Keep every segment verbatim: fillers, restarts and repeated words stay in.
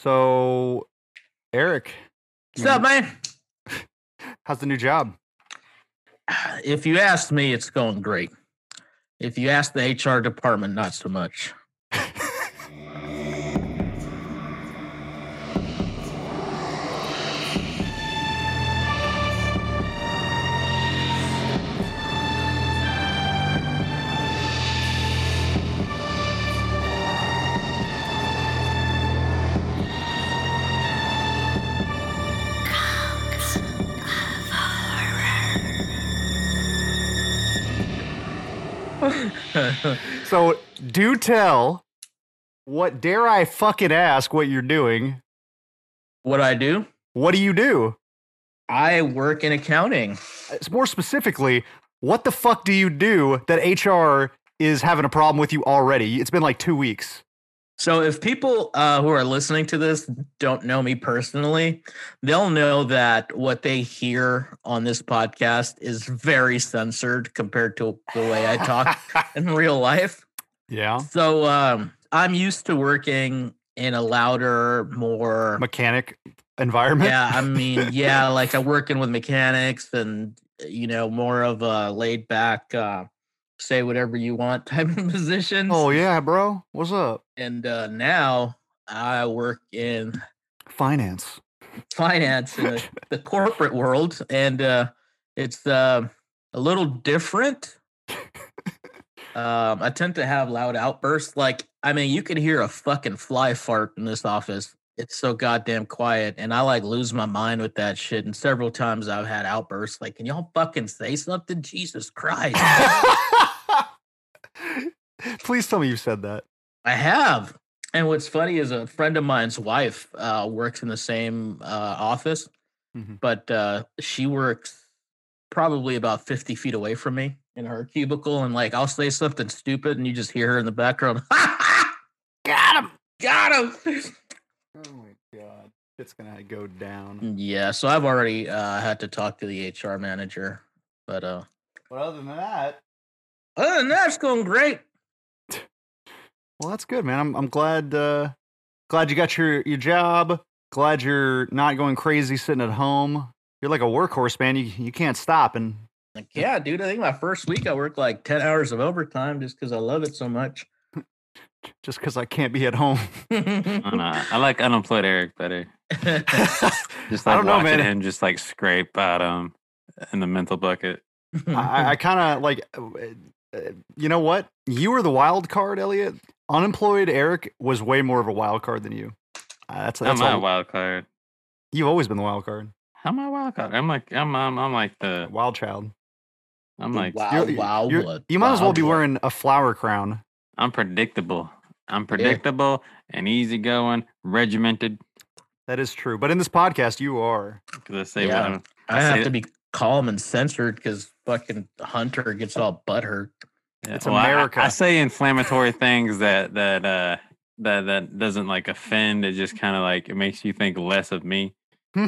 So, Eric, What's up, man? How's the new job? If you ask me, it's going great. If you ask the H R department, not so much. So, do tell, what dare I fucking ask what you're doing? What I do? What do you do? I work in accounting. It's more specifically, what the fuck do you do that H R is having a problem with you already? It's been like two weeks. So if people uh, who are listening to this don't know me personally, they'll know that what they hear on this podcast is very censored compared to the way I talk in real life. Yeah. So um, I'm used to working in a louder, more mechanic environment. Yeah, I mean, yeah, like I'm working with mechanics and, you know, more of a laid back, uh, say whatever you want type of positions. Oh, yeah, bro. What's up? And uh, now I work in finance, finance in the, the corporate world. And uh, it's uh, a little different. um, I tend to have loud outbursts. Like, I mean, you could hear a fucking fly fart in this office. It's so goddamn quiet. And I like lose my mind with that shit. And several times I've had outbursts like, can y'all fucking say something? Jesus Christ. Please tell me you said that. I have. And what's funny is a friend of mine's wife uh, works in the same uh, office, mm-hmm. but uh, she works probably about fifty feet away from me in her cubicle. And like, I'll say something stupid and you just hear her in the background. Got him. Got him. Oh my God. It's going to go down. Yeah. So I've already uh, had to talk to the H R manager, but uh, but other than that, other than that, it's going great. Well, that's good, man. I'm I'm glad uh, glad you got your, your job. Glad you're not going crazy sitting at home. You're like a workhorse, man. You you can't stop. And like, yeah, dude. I think my first week I worked like ten hours of overtime just because I love it so much. Just because I can't be at home. I, don't know. I like unemployed Eric better. Just like I don't know, watching man. him just like scrape out um in the mental bucket. I, I kind of like. Uh, you know what? You were the wild card, Elliot. Unemployed Eric was way more of a wild card than you. Uh, that's that's How am I all. a wild card? You've always been the wild card. How am I a wild card? I'm like I'm I'm, I'm like the wild child. I'm like wow, you're, wow, you're, what, you might wow, as well be what. wearing a flower crown. I'm predictable. I'm predictable yeah. and easygoing, regimented. That is true, but in this podcast, you are. Because I say yeah, what I'm, I, I have say to be calm and censored because fucking Hunter gets all butthurt. Yeah, it's well, America. I, I say inflammatory things that that uh that that doesn't like offend. It just kind of like it makes you think less of me. So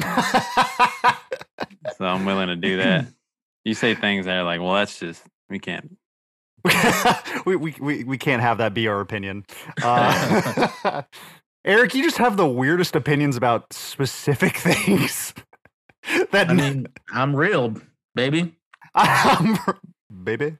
I'm willing to do that. You say things that are like, well, that's just we can't. we, we we we can't have that be our opinion. Uh, Eric, you just have the weirdest opinions about specific things. that I mean, I'm real, baby. I'm, baby.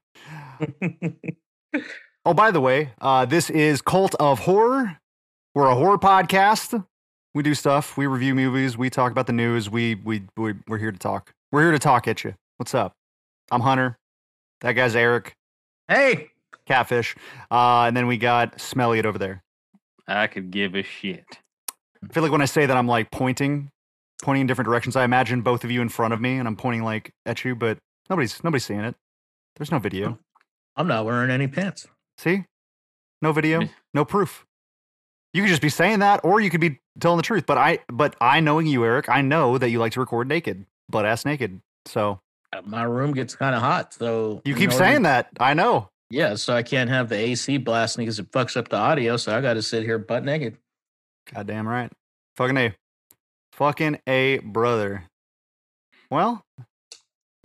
Oh, by the way, uh, this is Cult of Horror. We're a horror podcast. We do stuff. We review movies. We talk about the news. We we, we we're here to talk. We're here to talk at you. What's up? I'm Hunter. That guy's Eric. Hey, Catfish. Uh, and then we got Smelly It over there. I could give a shit. I feel like when I say that, I'm like pointing, pointing in different directions. I imagine both of you in front of me, and I'm pointing like at you, but nobody's nobody's seeing it. There's no video. I'm not wearing any pants. See? No video, no proof. You could just be saying that, or you could be telling the truth. But I, but I knowing you, Eric, I know that you like to record naked, butt ass naked. So my room gets kind of hot. So you keep saying that. I know. Yeah, so I can't have the A C blasting because it fucks up the audio. So I got to sit here butt naked. Goddamn right. Fucking A. Fucking A, brother. Well,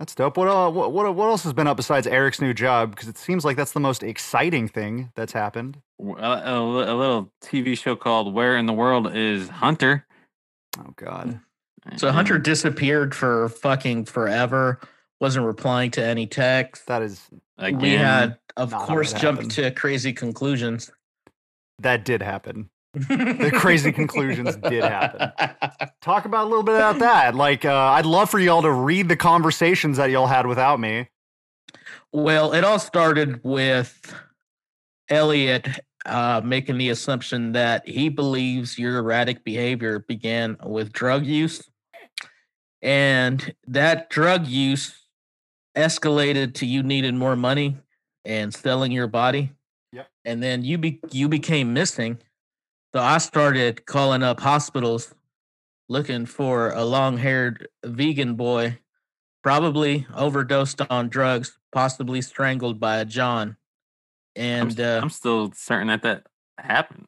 That's dope. What, uh, what what what else has been up besides Eric's new job? Because it seems like that's the most exciting thing that's happened. A, a, a little T V show called Where in the World is Hunter? Oh God. So Hunter disappeared for fucking forever. Wasn't replying to any texts. That is Again, We had, of not how course, it jumped happened. to crazy conclusions. that did happen. The crazy conclusions did happen. Talk about a little bit about that. Like, uh, I'd love for y'all to read the conversations that y'all had without me. Well, it all started with Elliot uh, making the assumption that he believes your erratic behavior began with drug use. And that drug use escalated to you needed more money and selling your body. Yep. And then you be, you became missing. So I started calling up hospitals looking for a long-haired vegan boy, probably overdosed on drugs, possibly strangled by a John. I'm, And uh, I'm still certain that that happened.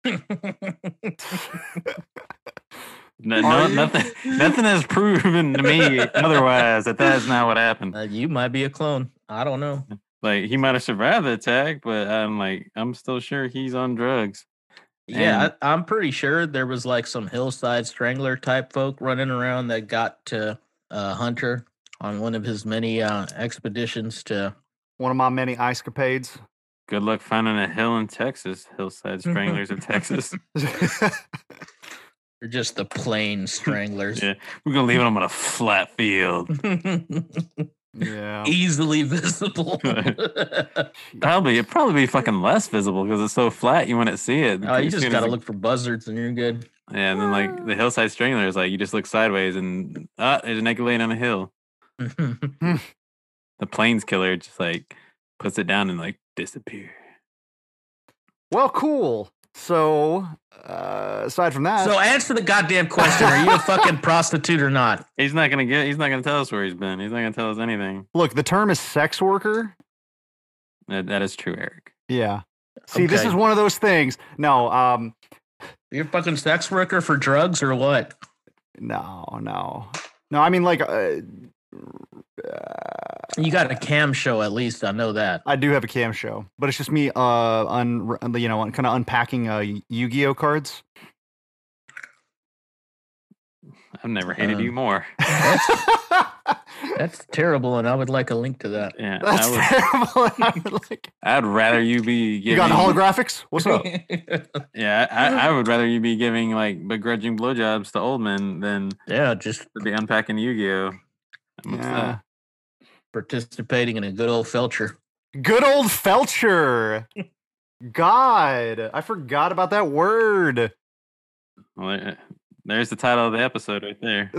No, Are no you? nothing, nothing has proven to me otherwise that that is not what happened. uh, you might be a clone. I don't know. Like he might have survived the attack, but I'm like, I'm still sure he's on drugs. Yeah, And- I, I'm pretty sure there was like some hillside strangler type folk running around that got to uh, Hunter on one of his many uh, expeditions to. One of my many escapades. Good luck finding a hill in Texas. Hillside Stranglers of Texas. Or just the plain stranglers. Yeah, we're gonna leave them on a flat field. Yeah. Easily visible. Probably it'd probably be fucking less visible because it's so flat you wouldn't see it. Oh, you As just soon gotta as it- look for buzzards and you're good. Yeah, and then like the hillside strangler is like you just look sideways and ah, there's a naked lady on a hill. The plains killer just like puts it down and like disappear. Well, cool. So, uh, aside from that, So answer the goddamn question. Are you a fucking prostitute or not? He's not gonna get. He's not gonna tell us where he's been. He's not gonna tell us anything. look, the term is sex worker. That, that is true, Eric. Yeah. See, this Okay. is one of those things. No, um, You're a fucking sex worker for drugs or what? no, no, no. I mean, like, uh, You got a cam show at least. I know that. I do have a cam show, but it's just me, uh, un, you know, kind of unpacking uh, Yu-Gi-Oh cards. I've never hated Um, you more. That's terrible, and I would like a link to that. Yeah, That's I would, terrible. I would like, I'd rather you be you giving. got holographics? What's up? Yeah, I, I would rather you be giving like begrudging blowjobs to old men than Yeah, just to be unpacking Yu-Gi-Oh. I'm upset. Yeah. participating in a good old felcher. Good old Felcher. God, I forgot about that word. Well, there- there's the title of the episode right there.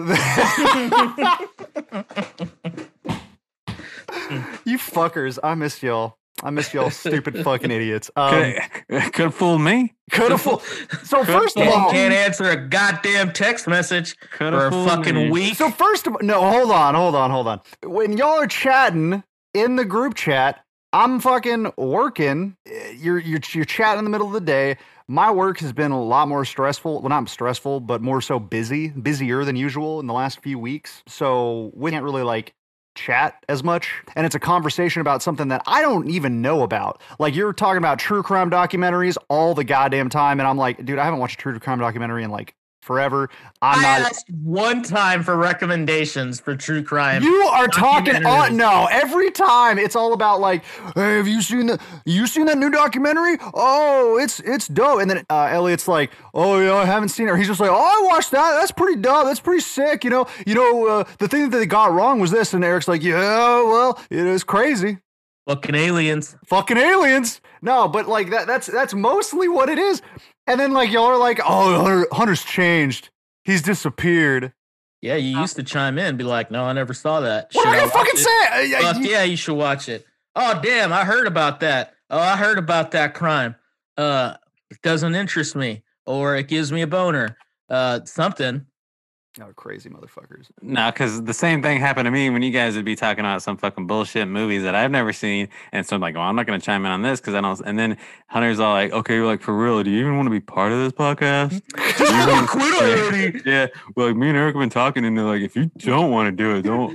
You fuckers, I miss y'all. I miss y'all, stupid fucking idiots. Um, Could could fool me. could have fooled. So first of Can't, all, can't answer a goddamn text message Could for have a fooled fucking me. week. so first of no, hold on, hold on, hold on. When y'all are chatting in the group chat, I'm fucking working. You're you're you're chatting in the middle of the day. My work has been a lot more stressful. Well, not stressful, but more so busy, busier than usual in the last few weeks. So we can't really like chat as much. And it's a conversation about something that I don't even know about. Like you're talking about true crime documentaries all the goddamn time. And I'm like, dude, I haven't watched a true crime documentary in like forever. I'm I not. asked one time for recommendations for true crime. You are talking on documentaries. no every time it's all about like, hey, have you seen that? You seen that new documentary? Oh, it's it's dope. And then uh, Elliot's like, oh yeah, I haven't seen it. Or he's just like, oh, I watched that. That's pretty dope. That's pretty sick. You know, you know, uh, the thing that they got wrong was this. And Eric's like, yeah, well, it is crazy. Fucking aliens. Fucking aliens. No, but like that that's that's mostly what it is. And then like y'all are like, oh, Hunter, Hunter's changed. He's disappeared. Yeah, you used to chime in and be like, no, I never saw that. What Should am I gonna watch fucking it? say? Uh, Fuck you- yeah, you should watch it. Oh, damn, I heard about that. Oh, I heard about that crime. Uh, it doesn't interest me, or it gives me a boner. Uh, something. Oh, crazy motherfuckers. No, because the same thing happened to me when you guys would be talking about some fucking bullshit movies that I've never seen, and so I'm like, well, I'm not gonna chime in on this because I don't. And then Hunter's all like, okay, like for real, do you even want to be part of this podcast? Just You fucking even- quit already. Yeah, well, like me and Eric have been talking, and they're like, if you don't want to do it, don't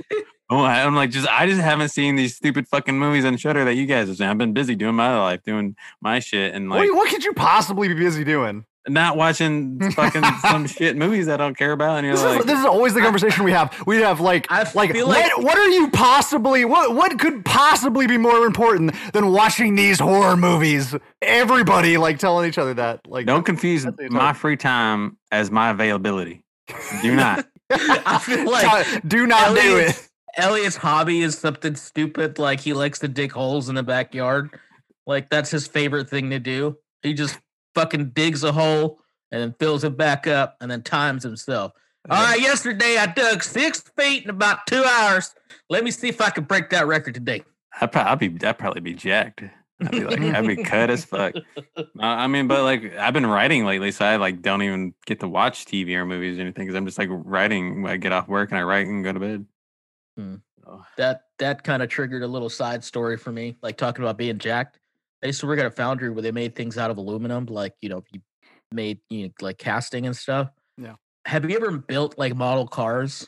Oh, I'm like, just I just haven't seen these stupid fucking movies on Shudder that you guys have seen. I've been busy doing my life, doing my shit, and like, what, what could you possibly be busy doing? not watching fucking some shit movies I don't care about. And you're This, like, is, this is always the conversation we have. We have like, I like, feel what, like- what are you possibly, what, what could possibly be more important than watching these horror movies? Everybody like telling each other that. Like, don't confuse that's the my entire- free time as my availability. Do not. I feel like do not do Elliot's, it. Elliot's hobby is something stupid, like he likes to dig holes in the backyard. Like that's his favorite thing to do. He just fucking digs a hole and then fills it back up and then times himself. All right, yesterday I dug six feet in about two hours. Let me see if I can break that record today. I'd, pro- I'd be, I'd probably be jacked. I'd be like, I'd be cut as fuck. Uh, I mean, but like, I've been writing lately, so I like don't even get to watch T V or movies or anything because I'm just like writing when I get off work and I write and go to bed. Hmm. So, That that kind of triggered a little side story for me, like talking about being jacked. I used to work at a foundry where they made things out of aluminum, like you know, you made you know, like casting and stuff. Yeah. Have you ever built like model cars?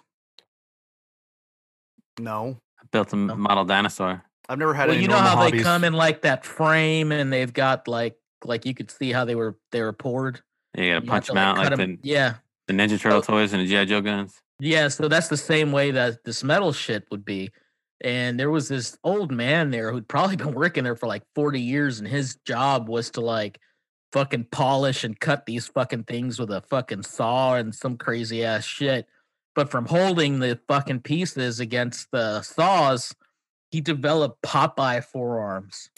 No, I built a No. model dinosaur. I've never had Well, any you know normal how hobbies. they come in like that frame, and they've got like like you could see how they were they were poured. Yeah, you gotta You have punch to, them out cut like 'em- the, yeah, the Ninja Turtle Oh. toys and the G I. Joe guns. yeah. So that's the same way that this metal shit would be. And there was this old man there who'd probably been working there for like forty years, and his job was to like fucking polish and cut these fucking things with a fucking saw and some crazy ass shit. But from holding the fucking pieces against the saws, he developed Popeye forearms.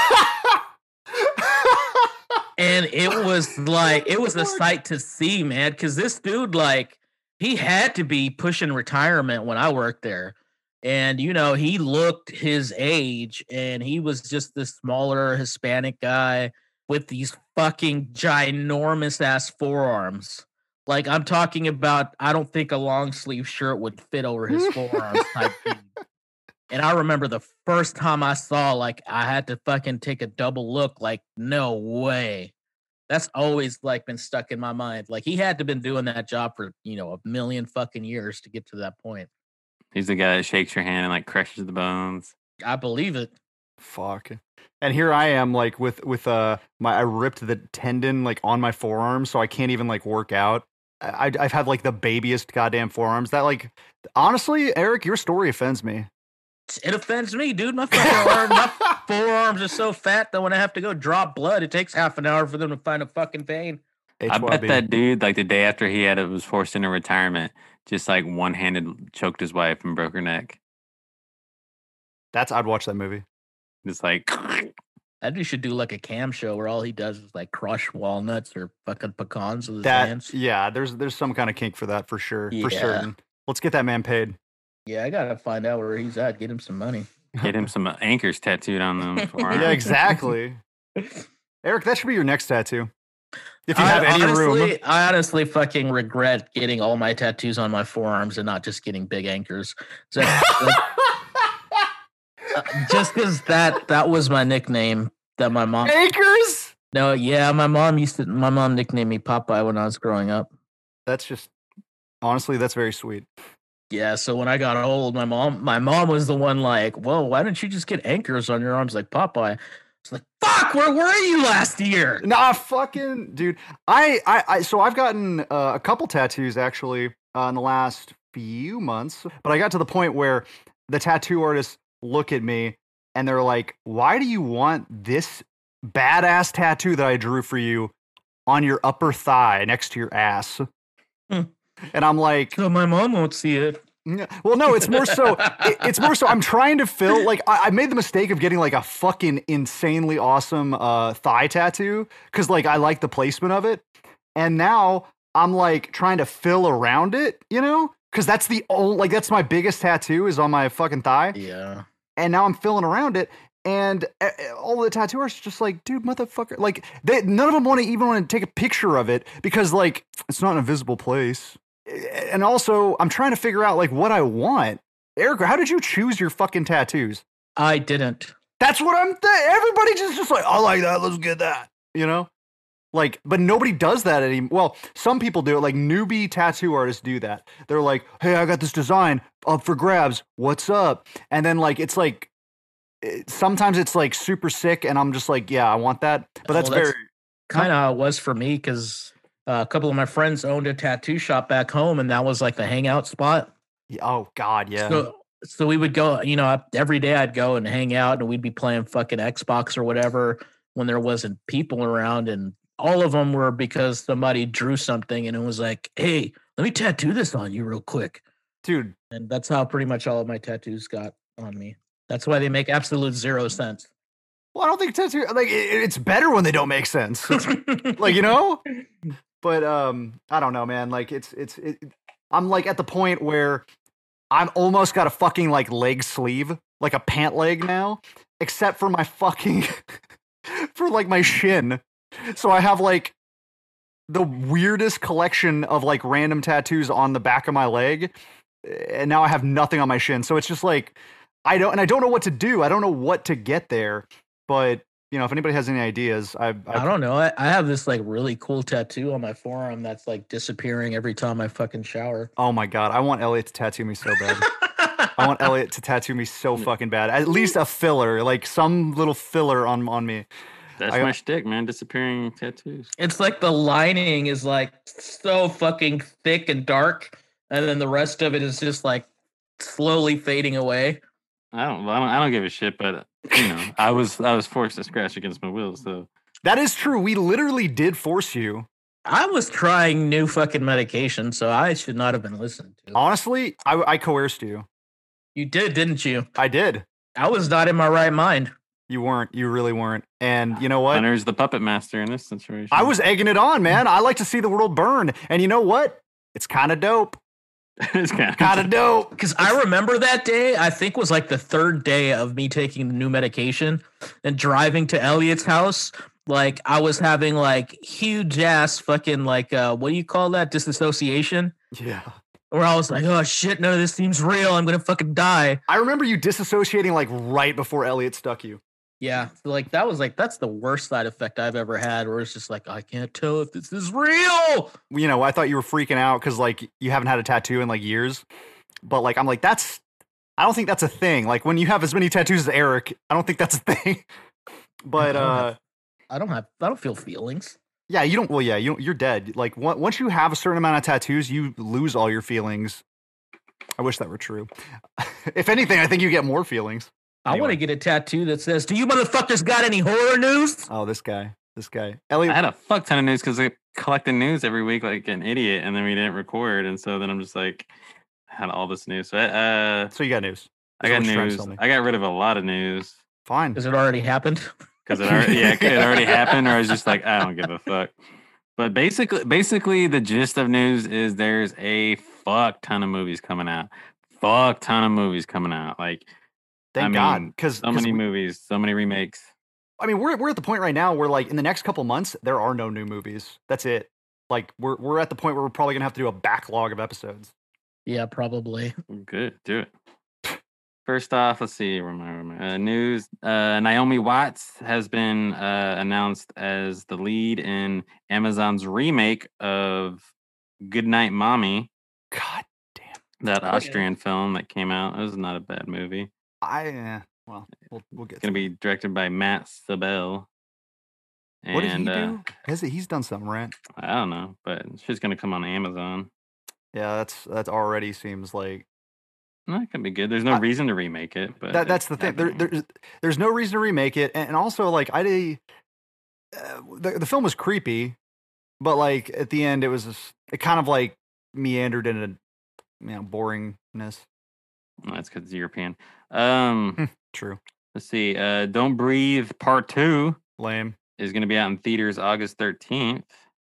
And it was like it was a sight to see, man, because this dude, like, he had to be pushing retirement when I worked there. And you know, he looked his age, and he was just this smaller Hispanic guy with these fucking ginormous ass forearms. Like, I'm talking about, I don't think a long sleeve shirt would fit over his forearms type thing. And I remember the first time I saw, like, I had to fucking take a double look, like, no way. That's always like been stuck in my mind. Like, he had to been doing that job for, you know, a million fucking years to get to that point. He's the guy that shakes your hand and like crushes the bones. I believe it. Fuck. And here I am, like with with uh my I ripped the tendon like on my forearm, so I can't even like work out. I I- I've had like the babiest goddamn forearms. That like honestly, Eric, your story offends me. It offends me, dude. My fucking arm, my forearms are so fat that when I have to go drop blood, it takes half an hour for them to find a fucking vein. I bet that dude, like the day after he had it was forced into retirement, just like one handed choked his wife and broke her neck. That's I'd watch that movie. Just like That dude should do like a cam show where all he does is like crush walnuts or fucking pecans with his That hands. yeah, there's there's some kind of kink for that for sure, for Yeah. certain. Let's get that man paid. Yeah, I gotta find out where he's at. Get him some money. get him some anchors tattooed on them. Yeah, exactly. Eric, that should be your next tattoo. If you I have any honestly, room. I honestly fucking regret getting all my tattoos on my forearms and not just getting big anchors. So, like, uh, just because that that was my nickname that my mom. Anchors? No, yeah, my mom used to. My mom nicknamed me Popeye when I was growing up. That's just honestly, that's very sweet. Yeah, so when I got old, my mom, my mom was the one like, "Whoa, why didn't you just get anchors on your arms like Popeye?" It's like, "Fuck, where were you last year?" Nah, fucking dude. I, I, I so I've gotten uh, a couple tattoos actually uh, in the last few months, but I got to the point where the tattoo artists look at me and they're like, "Why do you want this badass tattoo that I drew for you on your upper thigh next to your ass?" Hmm. And I'm like, So my mom won't see it. "Yeah." Well, no, it's more so. it- it's more so. I'm trying to fill. Like, I, I made the mistake of getting like a fucking insanely awesome uh, thigh tattoo because like I like the placement of it, and now I'm like trying to fill around it. You know, because that's the only like that's my biggest tattoo is on my fucking thigh, Yeah. and now I'm filling around it. And uh, all the tattoo artists are just like, dude, motherfucker. Like, they, none of them want to even want to take a picture of it because, like, it's not in a visible place. And also, I'm trying to figure out, like, what I want. Erica, how did you choose your fucking tattoos? I didn't. That's what I'm th- everybody just, just like, I like that. Let's get that. You know? Like, but nobody does that anymore. Well, some people do it. Like newbie tattoo artists do that. They're like, "Hey, I got this design up for grabs. What's up?" And then like it's like it, sometimes it's like super sick, and I'm just like, "Yeah, I want that." But that's, Well, that's very kind of how it was for me because uh, a couple of my friends owned a tattoo shop back home, and that was like the hangout spot. oh god, yeah. So, so we would go, you know, every day I'd go and hang out, and we'd be playing fucking Xbox or whatever when there wasn't people around, and all of them were because somebody drew something and it was like, "Hey, let me tattoo this on you real quick." Dude, And that's how pretty much all of my tattoos got on me. That's why they make absolute zero sense. well, I don't think tattoo like it, it's better when they don't make sense. Like, you know? But um I don't know, man. Like it's it's it, I'm like at the point where I'm almost got a fucking like leg sleeve, like a pant leg now, except for my fucking for like my shin. So I have like the weirdest collection of like random tattoos on the back of my leg, and now I have nothing on my shin. So it's just like I don't, and I don't know what to do. I don't know what to get there. But you know, if anybody has any ideas, I I don't know. I, I have this like really cool tattoo on my forearm that's like disappearing every time I fucking shower. Oh my god, I want Elliot to tattoo me so bad. I want Elliot to tattoo me so fucking bad. At least a filler, like some little filler on on me. That's I- my shtick, man. Disappearing tattoos. It's like the lining is like so fucking thick and dark, and then the rest of it is just like slowly fading away. I don't, I don't, I don't give a shit. But you know, I was, I was forced to scratch against my will. So That is true. We literally did force you. I was trying new fucking medication, so I should not have been listened to. Honestly, I, I coerced you. You did, didn't you? I did. I was not in my right mind. You weren't. You really weren't. And you know what? Hunter's the puppet master in this situation. I was egging it on, man. I like to see the world burn. And you know what? It's kind of dope. it's kind Kind of dope. Because I remember that day, I think was like the third day of me taking the new medication and driving to Elliot's house. Like I was having like huge ass fucking like, uh, what do you call that? Disassociation. Yeah. Where I was like, oh shit, none of this seems real. I'm going to fucking die. I remember you disassociating like right before Elliot stuck you. Yeah. So like that was like, that's the worst side effect I've ever had where it's just like, I can't tell if this is real. You know, I thought you were freaking out because like you haven't had a tattoo in like years. But like, I'm like, that's, I don't think that's a thing. Like when you have as many tattoos as Eric, I don't think that's a thing. But, I don't uh, have- I don't have, I don't feel feelings. yeah, you don't. Well, yeah, you you're dead. Like on- once you have a certain amount of tattoos, you lose all your feelings. I wish that were true. If anything, I think you get more feelings. I Anyway. want to get a tattoo that says, do you motherfuckers got any horror news? Oh, this guy, this guy, I Elliot. had a fuck ton of news because I collected news every week like an idiot, and then we didn't record, and so then I'm just like, I had all this news. So I, uh, So you got news. I That's got what you're trying to news. tell me. I got rid of a lot of news Fine. Because it already happened. because it already, yeah, it already happened, or I was just like, I don't give a fuck. But basically, basically, the gist of news is there's a fuck ton of movies coming out. Fuck ton of movies coming out. Like Thank I God, mean, because so many movies, so many remakes. I mean, we're we're at the point right now where like in the next couple months there are no new movies. That's it. Like we're we're at the point where we're probably gonna have to do a backlog of episodes. Yeah, probably. Good, do it. First off, let's see. Where am I? Where am I? Uh, news: uh, Naomi Watts has been uh, announced as the lead in Amazon's remake of Goodnight Mommy, God damn. that Oh, yeah. Austrian film that came out. It was not a bad movie. I eh, well we'll we'll get. It's gonna to it. be directed by Matt Sabel. What did And, he uh, do? Has he, he's done something, right? I don't know, but it's just gonna come on Amazon. Yeah, that's that's already seems like No, it could be good. There's no I- reason to remake it, but that. That's it's the thing. There, happening. there's there's no reason to remake it, and, and also like I did. Uh, the the film was creepy, but like at the end it was just, it kind of like meandered in a you know boringness. Oh, that's because it's European. Um, True. let's see. Uh, Don't Breathe Part Two Lame. is going to be out in theaters August thirteenth,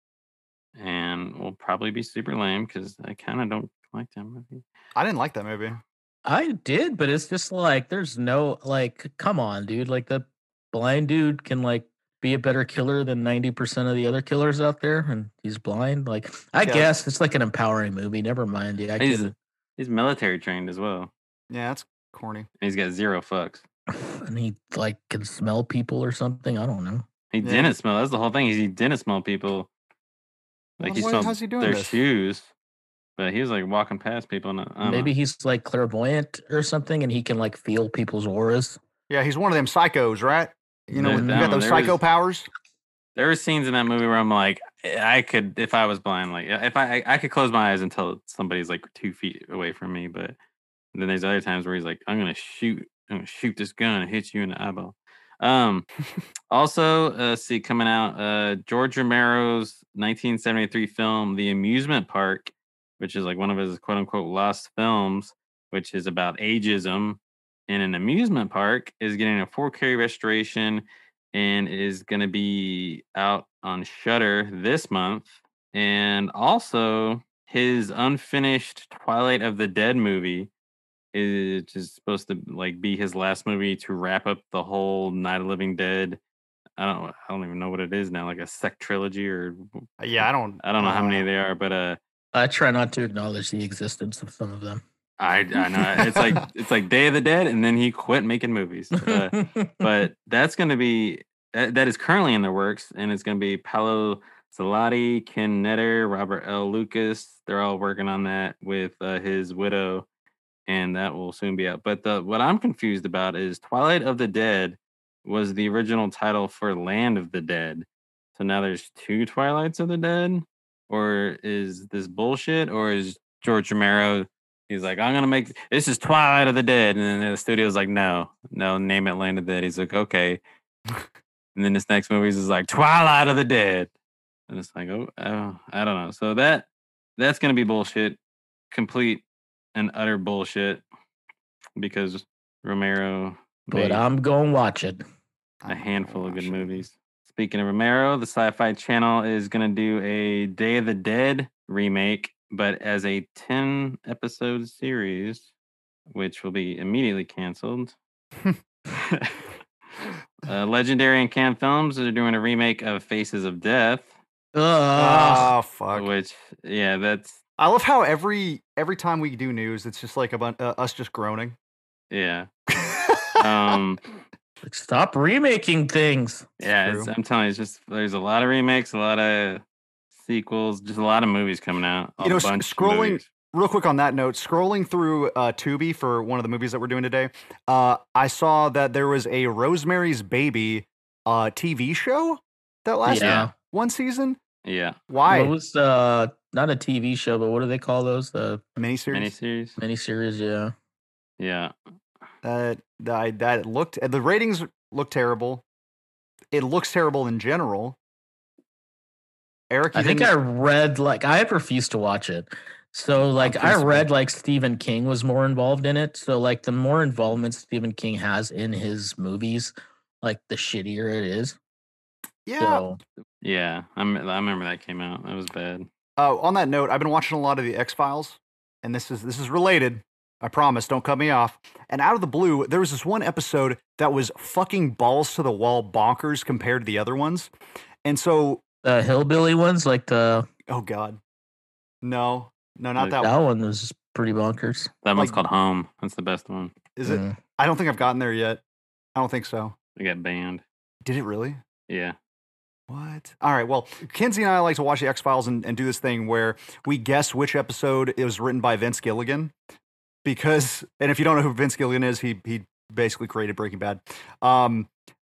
and will probably be super lame because I kind of don't like that movie. I didn't like that movie. I did, but it's just like there's no like, come on, dude. Like the blind dude can like be a better killer than ninety percent of the other killers out there, and he's blind. Like, I Yeah. guess it's like an empowering movie. Never mind. Yeah, I He's get he's military trained as well, Yeah, that's corny. and he's got zero fucks. it. And he like can smell people or something. I don't know. He Yeah. didn't smell. That's the whole thing. Is he didn't smell people. Like Well, he why- smelled how's he doing their this? shoes, but he was like walking past people. And I don't Maybe know. he's like clairvoyant or something, and he can like feel people's auras. Yeah, he's one of them psychos, right? You know, There- you that got one, those there psycho was- powers. There were scenes in that movie where I'm like, I could, if I was blind, like if I, I could close my eyes until somebody's like two feet away from me. But then there's other times where he's like, I'm gonna shoot, I'm gonna shoot this gun and hit you in the eyeball. Um, also, uh, see coming out, uh, George Romero's nineteen seventy-three film, The Amusement Park, which is like one of his quote unquote lost films, which is about ageism in an amusement park, is getting a four K restoration and is going to be out on Shudder this month. And also, his unfinished Twilight of the Dead movie is just supposed to like be his last movie to wrap up the whole Night of the Living Dead. I don't, I don't even know what it is now, like a sect trilogy or Yeah, I don't. I don't know how many uh, they are, but uh, I try not to acknowledge the existence of some of them. I I know it's like it's like Day of the Dead, and then he quit making movies. Uh, but that's going to be that, that is currently in the works, and it's going to be Paolo Salati, Ken Netter, Robert L. Lucas. They're all working on that with uh, his widow, and that will soon be out. But the what I'm confused about is Twilight of the Dead was the original title for Land of the Dead. So now there's two Twilights of the Dead, or is this bullshit, or is George Romero? He's like, I'm gonna make this is Twilight of the Dead, and then the studio's like, no, no, name it Land of the Dead. He's like, okay. And then this next movie is like Twilight of the Dead, and it's like, oh, oh, I don't know. So that that's gonna be bullshit, complete and utter bullshit, because Romero But made I'm going to watch it. a handful of good movies. Speaking of Romero, the Sci-Fi Channel is gonna do a Day of the Dead remake, but as a ten episode series, which will be immediately canceled. uh, Legendary and Can Films are doing a remake of Faces of Death, Ugh. Oh fuck! which, yeah, that's, I love how every every time we do news, it's just like a bun- uh, us just groaning. yeah. Um, Like, stop remaking things. yeah, true. it's, I'm telling you, it's just, there's a lot of remakes, a lot of sequels, just a lot of movies coming out. You a know, s- bunch of scrolling- movies. Real quick on that note, scrolling through uh, Tubi for one of the movies that we're doing today, uh, I saw that there was a Rosemary's Baby uh, T V show that lasted Yeah. one season. Yeah, Why? What was uh not a T V show, but what do they call those? The Miniseries. miniseries. miniseries, yeah. Yeah, That that that looked. The ratings look terrible. It looks terrible in general. Eric, you I think didn't- I read like I refused to watch it. So like I principle. read like Stephen King was more involved in it. So like the more involvement Stephen King has in his movies, like the shittier it is. yeah. So yeah. I'm, I remember that came out. That was bad. Uh, on that note, I've been watching a lot of the X Files, and this is this is related. I promise, don't cut me off. And out of the blue, there was this one episode that was fucking balls to the wall bonkers compared to the other ones. And so, the hillbilly ones, like the oh god, no, no, not Like that that one. one was pretty bonkers. That one's Like- called Home. That's the best one. Is it? Mm. I don't think I've gotten there yet. I don't think so. They got banned. Did it really? Yeah. What? All right. Well, Kenzie and I like to watch the X Files and, and do this thing where we guess which episode it was written by Vince Gilligan. Because, and if you don't know who Vince Gilligan is, he he basically created Breaking Bad. Um,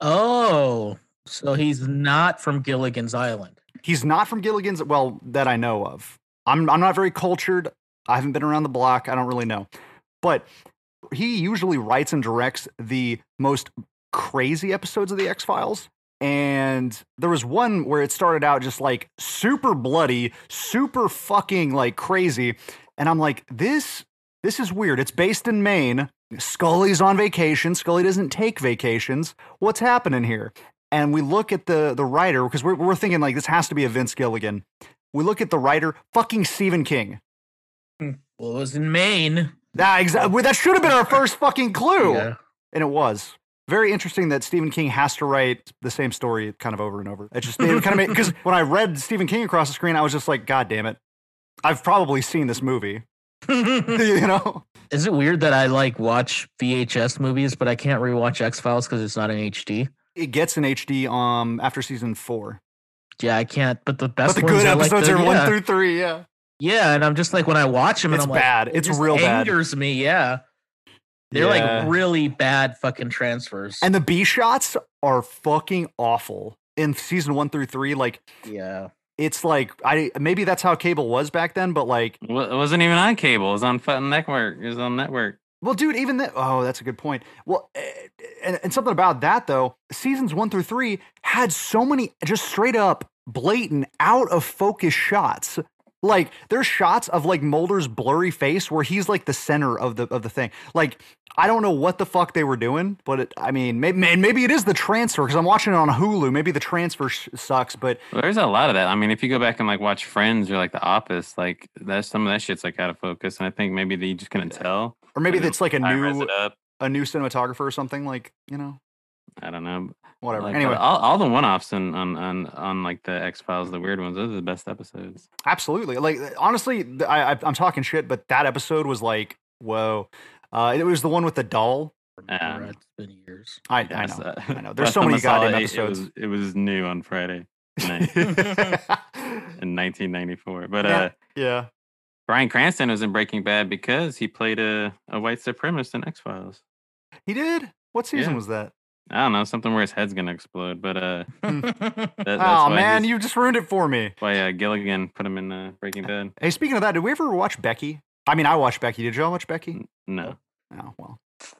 Oh, so he's not from Gilligan's Island. he's not from Gilligan's. Well, that I know of. I'm I'm not very cultured. I haven't been around the block. I don't really know. But he usually writes and directs the most crazy episodes of the X Files. And there was one where it started out just like super bloody, super fucking like crazy. And I'm like, this, this is weird. It's based in Maine. Scully's on vacation. Scully doesn't take vacations. What's happening here? And we look at the the writer because we're we're thinking like this has to be a Vince Gilligan. We look at the writer, fucking Stephen King. Well, it was in Maine. Ah, exactly. That should have been our first fucking clue, Yeah. and it was. Very interesting that Stephen King has to write the same story kind of over and over. It just it kind of made because when I read Stephen King across the screen, I was just like, God damn it, I've probably seen this movie. You know? Is it weird that I like watch V H S movies, but I can't rewatch X Files because it's not in H D? it gets in H D um after season four. Yeah, I can't. But the But best the ones good are like episodes the- are one yeah. through three. Yeah. Yeah, and I'm just like when I watch them, and It's I'm like, bad. it It's just real bad. angers me. Yeah, they're Yeah. like really bad fucking transfers. And the B shots are fucking awful in season one through three. Like, yeah, it's like I maybe that's how cable was back then, but like, Well, it wasn't even on cable. It was on fucking network. It was on network. well, dude, even that. Oh, that's a good point. Well, eh, and, and something about that though, seasons one through three had so many just straight up blatant out of focus shots. Like there's shots of like Mulder's blurry face where he's like the center of the of the thing. Like I don't know what the fuck they were doing, but it, I mean, maybe maybe it is the transfer because I'm watching it on Hulu. Maybe the transfer sh- sucks, but Well, there's a lot of that. I mean, if you go back and like watch Friends or like The Office, like that's some of that shit's like out of focus, and I think maybe they just couldn't tell. or maybe Like, it's like a I res new it up. a new cinematographer or something. Like you know, I don't know. whatever. Like, Anyway, all, all the one-offs on, on on on like the X Files, the weird ones, those are the best episodes. absolutely. Like honestly, th- I, I I'm talking shit, but that episode was like whoa. Uh, it was the one with the doll. Um, it's been years. I, I Yes, know. uh, I know. There's last so time I many saw goddamn it, episodes. It was, it was new on Friday night in nineteen ninety-four. But Yeah. uh, yeah. Bryan Cranston was in Breaking Bad because he played a, a white supremacist in X Files. He did? What season Yeah. was that? I don't know, something where his head's gonna explode. But uh, that, that's Oh why man, he's- you just ruined it for me. why uh, Gilligan put him in uh, Breaking Bad. Hey, speaking of that, did we ever watch Becky? I mean, I watched Becky. Did y'all watch Becky? No, Oh, well,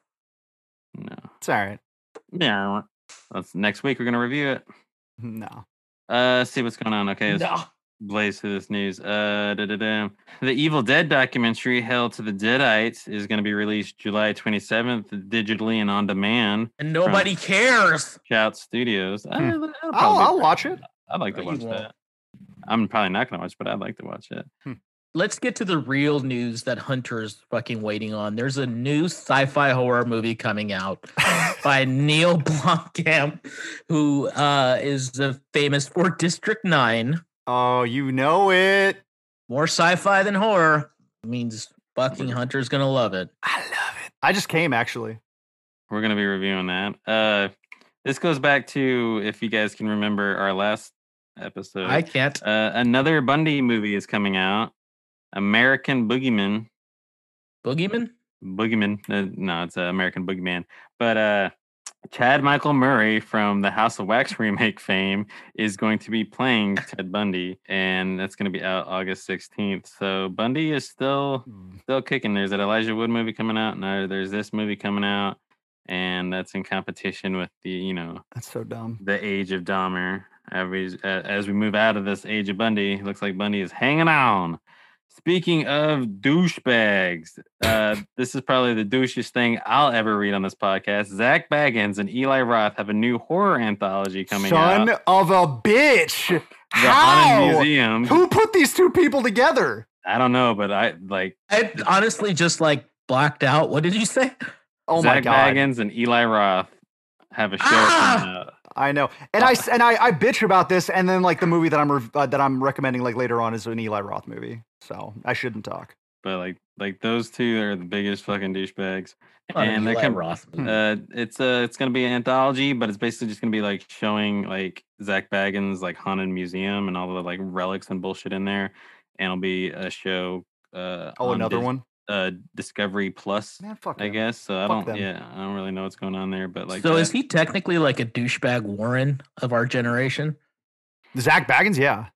no. it's all right. Yeah. That's next week. We're gonna review it. No. Uh, see what's going on. Okay, let's no. blaze through this news. Uh, da-da-da. The Evil Dead documentary, Hell to the Deadites, is going to be released July twenty-seventh digitally and on demand. And nobody cares. Shout Studios. I, Hmm. I'll, I'll, probably- I'll watch it. I'd like to No, you watch won't. that. I'm probably not going to watch, but I'd like to watch it. Let's get to the real news that Hunter's fucking waiting on. There's a new sci-fi horror movie coming out by Neil Blomkamp, who uh, is uh, famous for District nine. Oh, you know it. More sci-fi than horror means fucking Hunter's gonna love it. I love it. I just came actually. We're going to be reviewing that. Uh, this goes back to, if you guys can remember our last episode. I can't. Uh, another Bundy movie is coming out. American Boogeyman. Boogeyman? Boogeyman. Uh, no, it's uh, American Boogeyman. But uh, Chad Michael Murray from the House of Wax remake fame is going to be playing Ted Bundy, and that's going to be out August sixteenth. So Bundy is still still kicking. There's that Elijah Wood movie coming out, and there's this movie coming out, and that's in competition with the, you know, That's so dumb. the age of Dahmer. As we, uh, as we move out of this age of Bundy, it looks like Bundy is hanging on. Speaking of douchebags, uh, this is probably the douchiest thing I'll ever read on this podcast. Zach Baggins and Eli Roth have a new horror anthology coming Son out. of a bitch. The How? Haunted Museum. Who put these two people together? I don't know, but I like I honestly just like blacked out. What did you say? Oh Zach my god. Baggins and Eli Roth have a show Ah! coming out. I know. And I s- and I, I bitch about this, and then like the movie that I'm rev- uh, that I'm recommending like later on is an Eli Roth movie. So I shouldn't talk. But like like those two are the biggest fucking douchebags. Not an And they're Eli com- Roth movie. Uh, it's uh, it's gonna be an anthology, but it's basically just gonna be like showing like Zach Baggins' like haunted museum and all the like relics and bullshit in there, and it'll be a show. Uh, Oh, on another Dis- one. Uh, Discovery Plus, Man, fuck I them. guess. So I Fuck don't. them. Yeah, I don't really know what's going on there, but like. so that- is he technically like a douchebag Warren of our generation? Zach Baggins, yeah.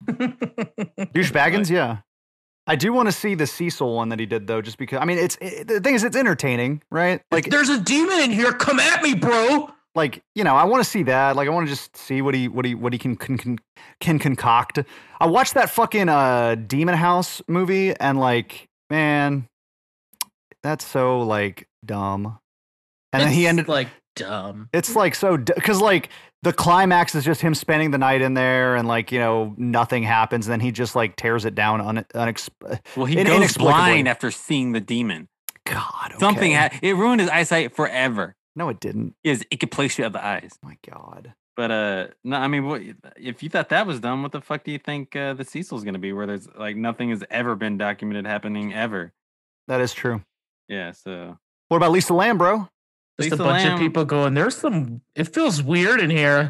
Douche Baggins, yeah. I do want to see the Cecil one that he did though, just because. I mean, it's it, the thing is, it's entertaining, right? Like, There's a demon in here. Come at me, bro. like you know, I want to see that. Like, I want to just see what he what he what he can can can, can concoct. I watched that fucking uh Demon House movie, and like, man, that's so like dumb. And then he It's, ended like dumb. It's like so because like the climax is just him spending the night in there, and like you know nothing happens. And then he just like tears it down. Un, unex- well, he in- goes inexplicably. blind after seeing the demon. God, okay. Something ha- it ruined his eyesight forever. No, it didn't. Is it could place you at the eyes. My God. But uh, no, I mean, what, if you thought that was dumb, what the fuck do you think uh, the Cecil's going to be? Where there's like nothing has ever been documented happening ever. That is true. Yeah. So What about Lisa Lamb, bro? Just Lisa a bunch Lamb- of people going, there's some, it feels weird in here.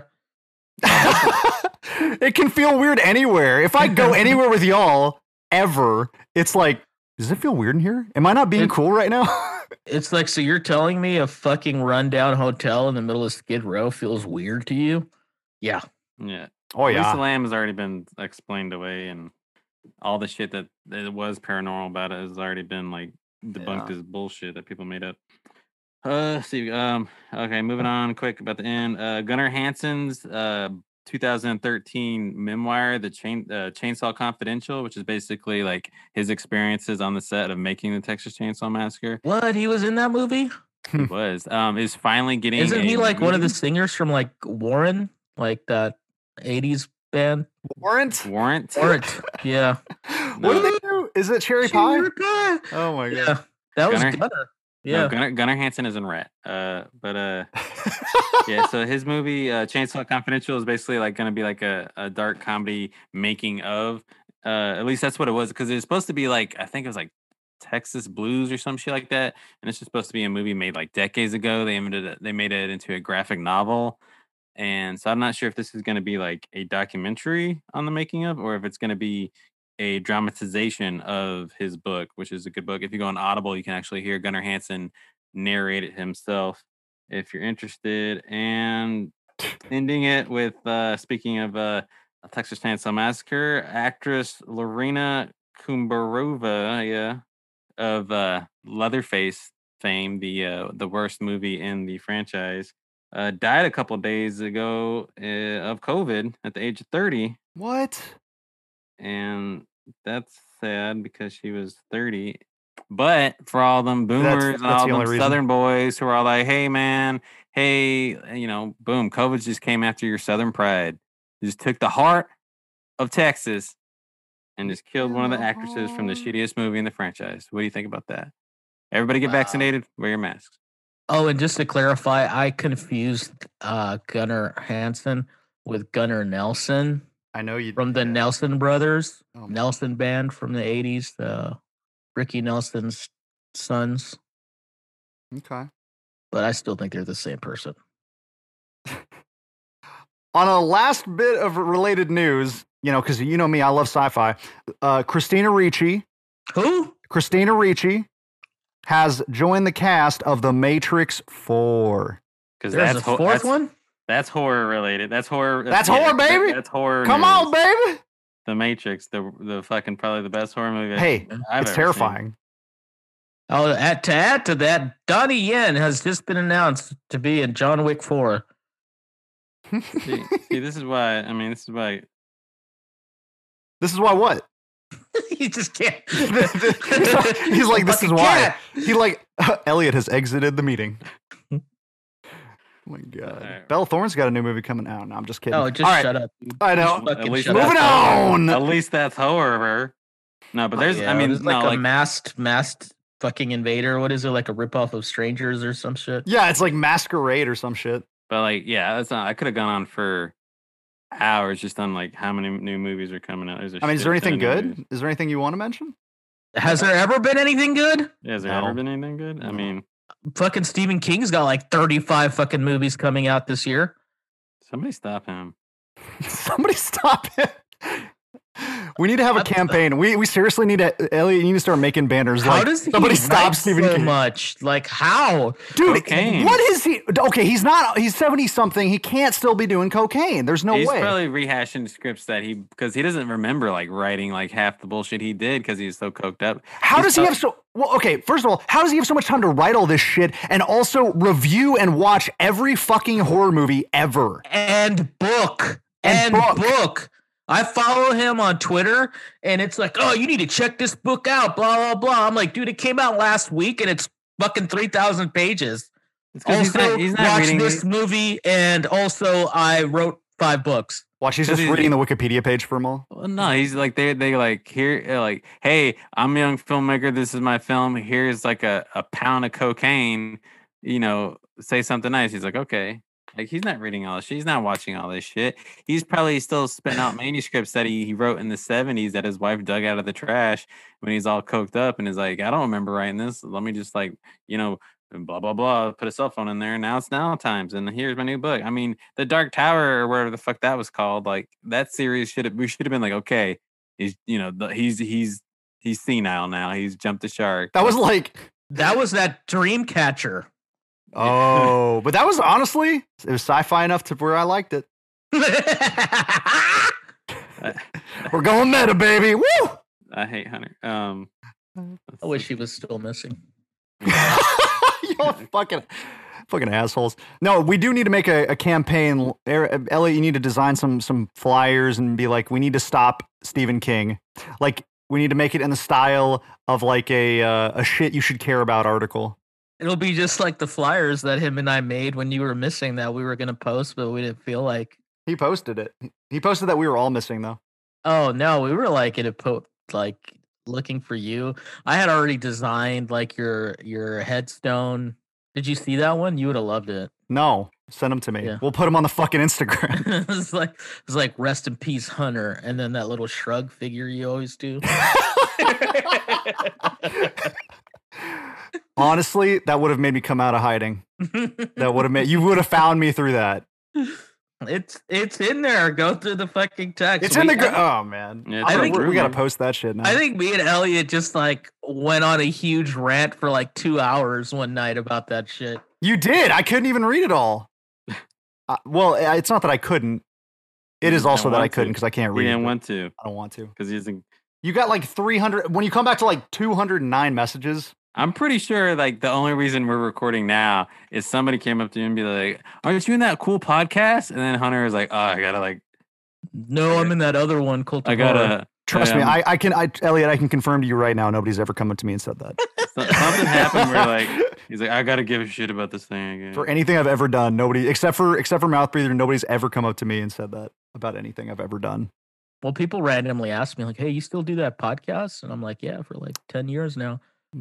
It can feel weird anywhere. If I go anywhere with y'all ever, it's like, does it feel weird in here? Am I not being It- cool right now? It's like, so you're telling me a fucking rundown hotel in the middle of Skid Row feels weird to you? Yeah. Yeah. Oh yeah. Lisa Lamb has already been explained away, and all the shit that it was paranormal about it has already been like debunked Yeah. as bullshit that people made up. Uh, let's see. Um, okay, moving on quick about the end. Uh, Gunnar Hansen's uh two thousand thirteen memoir, The Chain uh, Chainsaw Confidential, which is basically like his experiences on the set of making the Texas Chainsaw Massacre. What? He was in that movie? He was. Um, is finally getting. Isn't he a like one of the movie. singers from like Warren, like that eighties band? Warrant? Warrant? Warrant. Yeah. What do they do? Is it cherry pie? Cherry pie. Oh my god. Yeah. That was Gunnar- Gunnar. No, Yeah. Gunnar, Gunnar Hansen is in Rat. Uh, but uh, yeah. So his movie uh, Chainsaw Confidential is basically like going to be like a, a dark comedy making of. Uh, at least that's what it was, because it's supposed to be like, I think it was like Texas Blues or some shit like that, and it's just supposed to be a movie made like decades ago. They made it. They made it into a graphic novel, and so I'm not sure if this is going to be like a documentary on the making of, or if it's going to be a dramatization of his book, which is a good book. If you go on Audible, you can actually hear Gunnar Hansen narrate it himself if you're interested. And ending it with uh speaking of uh Texas Chainsaw Massacre, actress Lorena Kumbarova, yeah, of uh Leatherface fame, the uh the worst movie in the franchise, uh died a couple days ago uh, of COVID at the age of thirty. What? And that's sad because she was thirty. But for all them That's- boomers and that's all the only them reason. Southern boys who are like, hey man, hey, you know, boom, COVID just came after your Southern pride. Just took the heart of Texas and just killed one of the actresses from the shittiest movie in the franchise. What do you think about that? Everybody get Wow. vaccinated, wear your masks. Oh, and just to clarify, I confused uh, Gunnar Hansen with Gunnar Nelson I know you from the yeah. Nelson Brothers, Oh, my- Nelson band from the eighties, uh, Ricky Nelson's sons. Okay. But I still think they're the same person. On a last bit of related news, you know, because you know me, I love sci-fi. Uh, Christina Ricci, Who? Christina Ricci has joined the cast of The Matrix Four. Because There's that's a ho- fourth that's, one? that's horror related. That's horror. That's horror, that- baby. That's horror. Come news. on, baby! The Matrix, the the fucking probably the best horror movie. Hey, I've it's ever terrifying. Oh, add, to add to that, Donnie Yen has just been announced to be in John Wick four. Seen. See, see, this is why. I mean, this is why. This is why what? He just can't. He's like, this is Fucking why. cat. He like, Elliot has exited the meeting. Oh my god. Alright. Bella Thorne's got a new movie coming out. No, I'm just kidding. Oh, just All right. shut up. dude. I know. Just fucking At least shut that's up. Moving horror. on. At least that's horror. No, but there's. Yeah, I mean, there's no, like, like a masked, masked fucking invader. What is it? Like a ripoff of Strangers or some shit? Yeah, it's like Masquerade or some shit. but like, yeah, that's not. I could have gone on for hours just on like how many new movies are coming out. There's a I mean, is shit there ton anything of new good? movies. Is there anything you want to mention? Has there ever been anything good? Yeah, has there No. ever been anything good? I No. mean, Fucking Stephen King's got like thirty-five fucking movies coming out this year. somebody stop him. Somebody stop it. We need to have a That's- campaign. We we seriously need to, Elliot, you need to start making banners How like, does he somebody write stop Stephen so King. much? Like how? Dude, Cocaine. what is he? Okay, he's not, he's seventy something. He can't still be doing cocaine. There's no He's way. probably rehashing scripts that he because he doesn't remember like writing like half the bullshit he did because he's so coked up. How He's does he tough. have so, well, okay, first of all, how does he have so much time to write all this shit and also review and watch every fucking horror movie ever? And book. And And, book. book. I follow him on Twitter and it's like, oh, you need to check this book out, blah, blah, blah. I'm like, dude, it came out last week and it's fucking three thousand pages. It's 'cause he's Also, not, he's not watch reading this movie and also I wrote five books. Watch, he's Does just he- reading the Wikipedia page for them all. Well, no, he's like they they like here uh, like hey, I'm a young filmmaker. This is my film. Here's like a, a pound of cocaine. You know, say something nice. He's like, okay. Like he's not reading all this shit. He's not watching all this shit. He's probably still spitting out manuscripts that he, he wrote in the seventies that his wife dug out of the trash when he's all coked up and is like, I don't remember writing this. Let me just like, you know, and blah blah blah. Put a cell phone in there, and now it's now times. And here's my new book. I mean, The Dark Tower or whatever the fuck that was called. Like that series should have. We should have been like, okay, he's you know the, he's he's he's senile now. He's jumped the shark. That was like That was that Dreamcatcher. oh, but that was honestly it was sci-fi enough to where I liked it. We're going meta, baby. Woo! I hate Hunter. Um, I wish he was still missing. Y'all fucking, fucking assholes. No, we do need to make a, a campaign. Er- Elliot, you need to design some some flyers and be like, we need to stop Stephen King. Like, we need to make it in the style of like a uh, a shit you should care about article. It'll be just like the flyers that him and I made when you were missing that we were going to post, but we didn't feel like. He posted it. He posted that we were all missing, though. Oh, no, we were like in a po- like looking for you. I had already designed like your your headstone. Did you see that one? You would have loved it. No, send them to me. Yeah. We'll put them on the fucking Instagram. It's like it's like rest in peace, Hunter, and then that little shrug figure you always do. Honestly, that would have made me come out of hiding. That would have made you would have found me through that. It's it's in there. Go through the fucking text. It's We- in the. Gr- oh man, Yeah, I it's think- we, we gotta rumored. post that shit now. I think me and Elliot just like went on a huge rant for like two hours one night about that shit. You did. I couldn't even read it all. Uh, well, I- it's not that I couldn't. It You is didn't also that I want to. couldn't because I can't He read. didn't it. want to I don't want to. because he's. A, You got like three hundred. When you come back to like two hundred nine messages. I'm pretty sure like the only reason we're recording now is somebody came up to you and be like, "Aren't you in that cool podcast?" And then Hunter was like, "Oh, I gotta like, No, I'm in that other one. Cult I of Horror. gotta." Trust me, um, I, I can. I Elliot, I can confirm to you right now. Nobody's ever come up to me and said that. so- something happened where like he's like, "I gotta give a shit about this thing again." For anything I've ever done, nobody except for except for Mouth Breather, nobody's ever come up to me and said that about anything I've ever done. Well, people randomly ask me like, "Hey, you still do that podcast?" And I'm like, "Yeah, for like ten years now."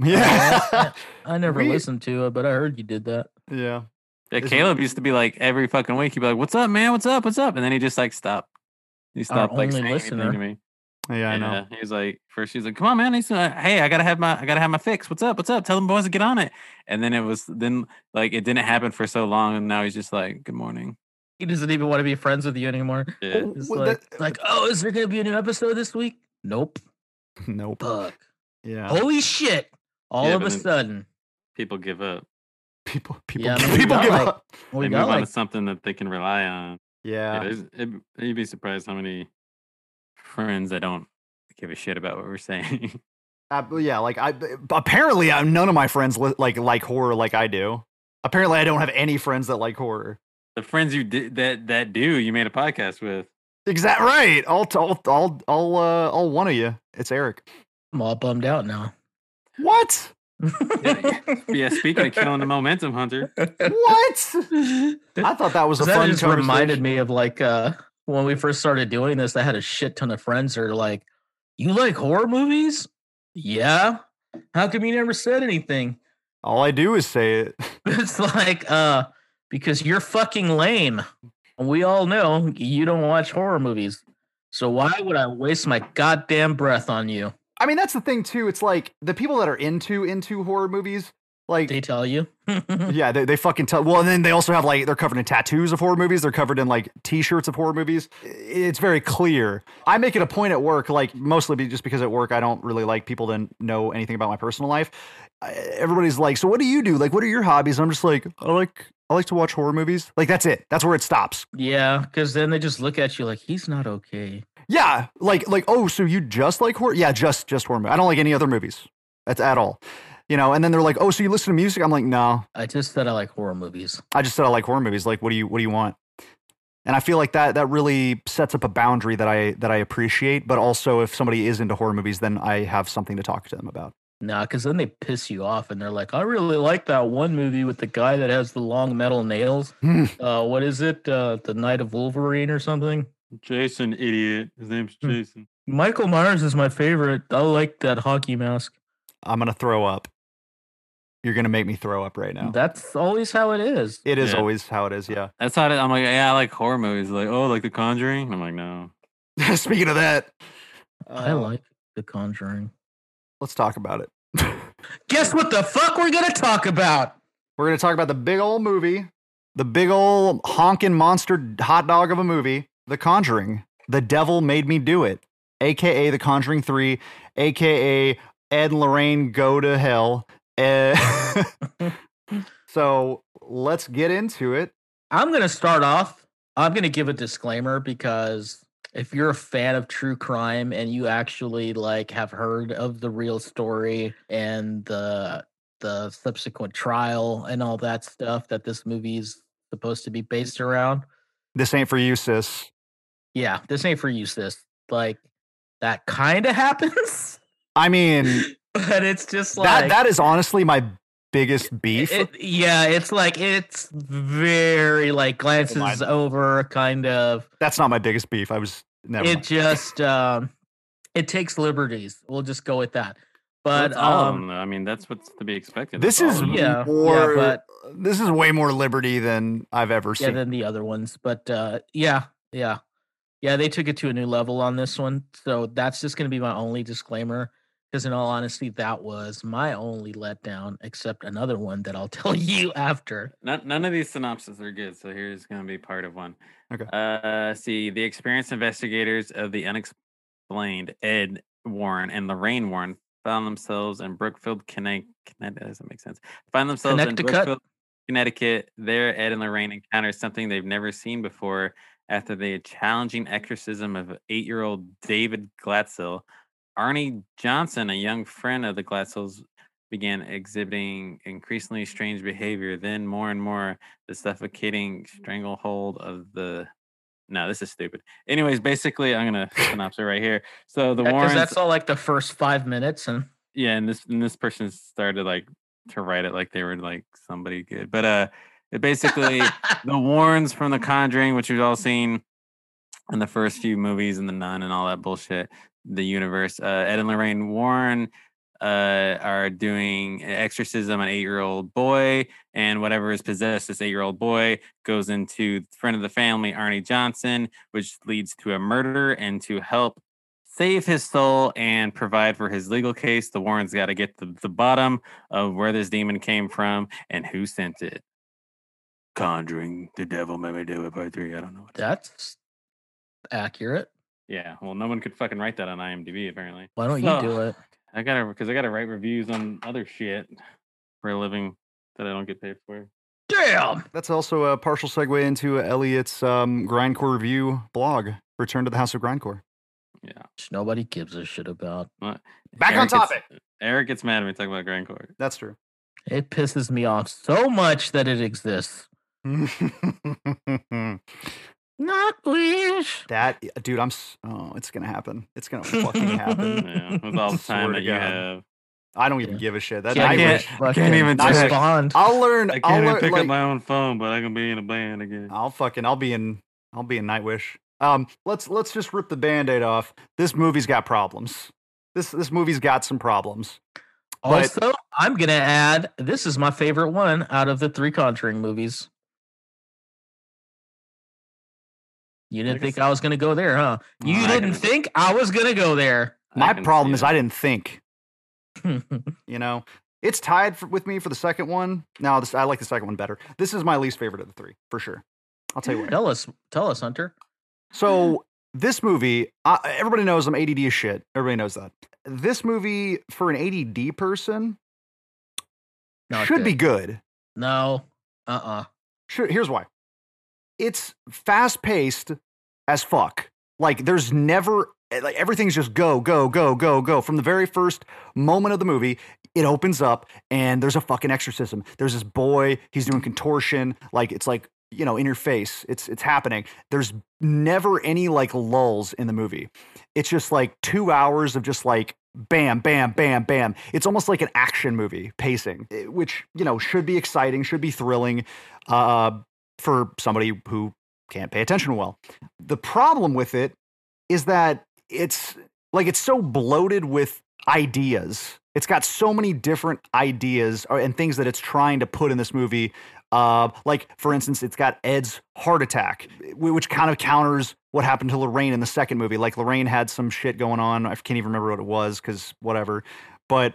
Yeah, I never We- listened to it, but I heard you did that. yeah. Yeah, Is- Caleb used to be like every fucking week. He'd be like, "What's up, man? What's up? What's up?" And then he just like stopped. He stopped like only saying listener. anything to me. Yeah, I know. Yeah, he was like, first he's like, "Come on, man! He's uh, hey, I gotta have my, I gotta have my fix. What's up? What's up? Tell them boys to get on it." And then it was, then like it didn't happen for so long, and now he's just like, "Good morning." He doesn't even want to be friends with you anymore. Yeah. Oh, It's well, like, that- like, oh, is there gonna be a new episode this week? Nope. Nope. Fuck. Yeah. Holy shit! All Yeah, of but a then- sudden, People give up. People, people, Yeah, I mean, we people got give like- up. we they got move on like to something that they can rely on. Yeah, Yeah. there's- it, you'd be surprised how many friends that don't give a shit about what we're saying. Uh, but yeah, like I apparently uh, none of my friends li- like like horror like I do. Apparently, I don't have any friends that like horror. The friends you did that that do, you made a podcast with. Exact right. All, t- all, all, all, uh, all one of you. It's Eric. I'm all bummed out now. What? Yeah, yeah, speaking of killing the momentum, Hunter. What? I thought that was a that fun just conversation. reminded me of like uh when we first started doing this. I had a shit ton of friends that are like, "You like horror movies? Yeah. How come you never said anything?" All I do is say it. It's like, uh, because you're fucking lame. We all know you don't watch horror movies. So why would I waste my goddamn breath on you? I mean, that's the thing too. It's like the people that are into into horror movies, like They tell you. yeah, they, they fucking tell. Well, and then they also have like they're covered in tattoos of horror movies. They're covered in like T-shirts of horror movies. It's very clear. I make it a point at work, like mostly be just because at work I don't really like people to know anything about my personal life. I- Everybody's like, "So what do you do? Like, what are your hobbies?" I'm just like, I like I like to watch horror movies. Like that's it. That's where it stops. Yeah, because then they just look at you like he's not okay. Yeah, like like oh, so you just like horror? Yeah, just just horror movies. I don't like any other movies. That's at all. You know, and then they're like, "Oh, so you listen to music?" I'm like, "No, I just said I like horror movies. I just said I like horror movies. Like, what do you what do you want?" And I feel like that that really sets up a boundary that I that I appreciate. But also, if somebody is into horror movies, then I have something to talk to them about. Nah, because then they piss you off and they're like, I really like that one movie with the guy that has the long metal nails. Hmm. Uh, what is it? Uh, the Night of Wolverine or something? Jason, idiot. His name's Hmm. Jason. Michael Myers is my favorite. I like that hockey mask. I'm gonna throw up. You're gonna make me throw up right now. That's always how it is. It is Yeah. always how it is. Yeah. That's how it, I'm like, yeah, I like horror movies. Like, oh, like The Conjuring. I'm like, no. Speaking of that, I uh, like The Conjuring. Let's talk about it. Guess what the fuck we're gonna talk about? We're going to talk about the big old movie, the big old honking monster hot dog of a movie, The Conjuring. The Devil Made Me Do It, a k a. The Conjuring three, a k a. Ed and Lorraine Go to Hell. Uh, so let's get into it. I'm going to start off. I'm going to give a disclaimer because if you're a fan of true crime and you actually like have heard of the real story and the the subsequent trial and all that stuff that this movie's supposed to be based around, This ain't for you, sis. yeah, this ain't for you, sis. Like, that kind of happens, I mean, but it's just like that that is honestly my biggest beef. It, yeah, it's like it's very like glances mind. over, kind of. That's not my biggest beef. I was never. It mind. just um, it takes liberties. We'll just go with that. But That's all of um, them, though. I mean, that's what's to be expected. This That's is all of them. Yeah, more. yeah, but- this is way more liberty than I've ever yeah, seen. than the other ones. But uh, yeah, yeah, yeah, they took it to a new level on this one. So that's just going to be my only disclaimer. Because in all honesty, that was my only letdown, except another one that I'll tell you after. None, none of these synopses are good, so here's going to be part of one. Okay. Uh, see, the experienced investigators of the unexplained, Ed Warren and Lorraine Warren, found themselves in Brookfield, Connecticut. That doesn't make sense. Find themselves in Connecticut? Brookfield, Connecticut. There, Ed and Lorraine encounter something they've never seen before after the challenging exorcism of eight-year-old David Glatzel. Arnie Johnson, a young friend of the Glatzels, began exhibiting increasingly strange behavior. Then, more and more, the suffocating stranglehold of the. No, this is stupid. Anyways, basically, I'm gonna synopsis it right here. So the Because Warrens, that's all like the first five minutes, and yeah, and this and this person started like to write it like they were like somebody good, but uh, it basically the Warrens from The Conjuring, which we've all seen in the first few movies, and The Nun, and all that bullshit. The universe. Uh, Ed and Lorraine Warren uh, are doing an exorcism on an eight-year-old boy, and whatever is possessed this eight-year-old boy goes into friend of the family, Arnie Johnson, which leads to a murder. And to help save his soul and provide for his legal case, the Warrens got to get to the bottom of where this demon came from and who sent it. Conjuring, The Devil Made Me Do It, Part Three. I don't know. What that's accurate. Yeah, well, no one could fucking write that on IMDb, apparently. Why don't So, you do it? I gotta, because I gotta write reviews on other shit for a living that I don't get paid for. Damn. That's also a partial segue into Elliot's um, Grindcore review blog, Return to the House of Grindcore. Yeah. Which nobody gives a shit about. Back Eric on gets- topic. Eric gets mad when we talk about Grindcore. That's true. It pisses me off so much that it exists. Not wish. That dude, I'm. s- Oh, it's gonna happen. It's gonna fucking happen. Yeah, with all the Swear time to that you God. have. I don't even Yeah. give a shit. That Can't I even- wish. fucking can't even text. respond. I'll learn. I I'll can't even learn. pick Like, up my own phone, but I can be in a band again. I'll fucking. I'll be in. I'll be in Nightwish. Um. Let's let's just rip the Band-Aid off. This movie's got problems. This this movie's got some problems. But- Also, I'm gonna add this is my favorite one out of the three Conjuring movies. You didn't I think guess- I was gonna go there, huh? You I didn't can- think I was gonna go there. I My can problem see is it. I didn't think. You know, it's tied for, with me for the second one. No, this I like the second one better. This is my least favorite of the three for sure. I'll tell you what. tell us, tell us, Hunter. So this movie, uh, everybody knows I'm A D D as shit. Everybody knows that. This movie for an A D D person Not should be good. good. No, uh, uh Should, here's why. It's fast paced as fuck. Like there's never like everything's just go go go go go from the very first moment of the movie. It opens up and there's a fucking exorcism. There's this boy. He's doing contortion. Like it's like you know in your face. It's it's happening. There's never any like lulls in the movie. It's just like two hours of just like bam, bam, bam, bam. It's almost like an action movie pacing, eh, which you know should be exciting, should be thrilling. Uh, for somebody who can't pay attention well. The problem with it is that it's like it's so bloated with ideas. It's got so many different ideas or- and things that it's trying to put in this movie. Uh, like, for instance, it's got Ed's heart attack, wh- which kind of counters what happened to Lorraine in the second movie. Like, Lorraine had some shit going on. I can't even remember what it was because whatever. But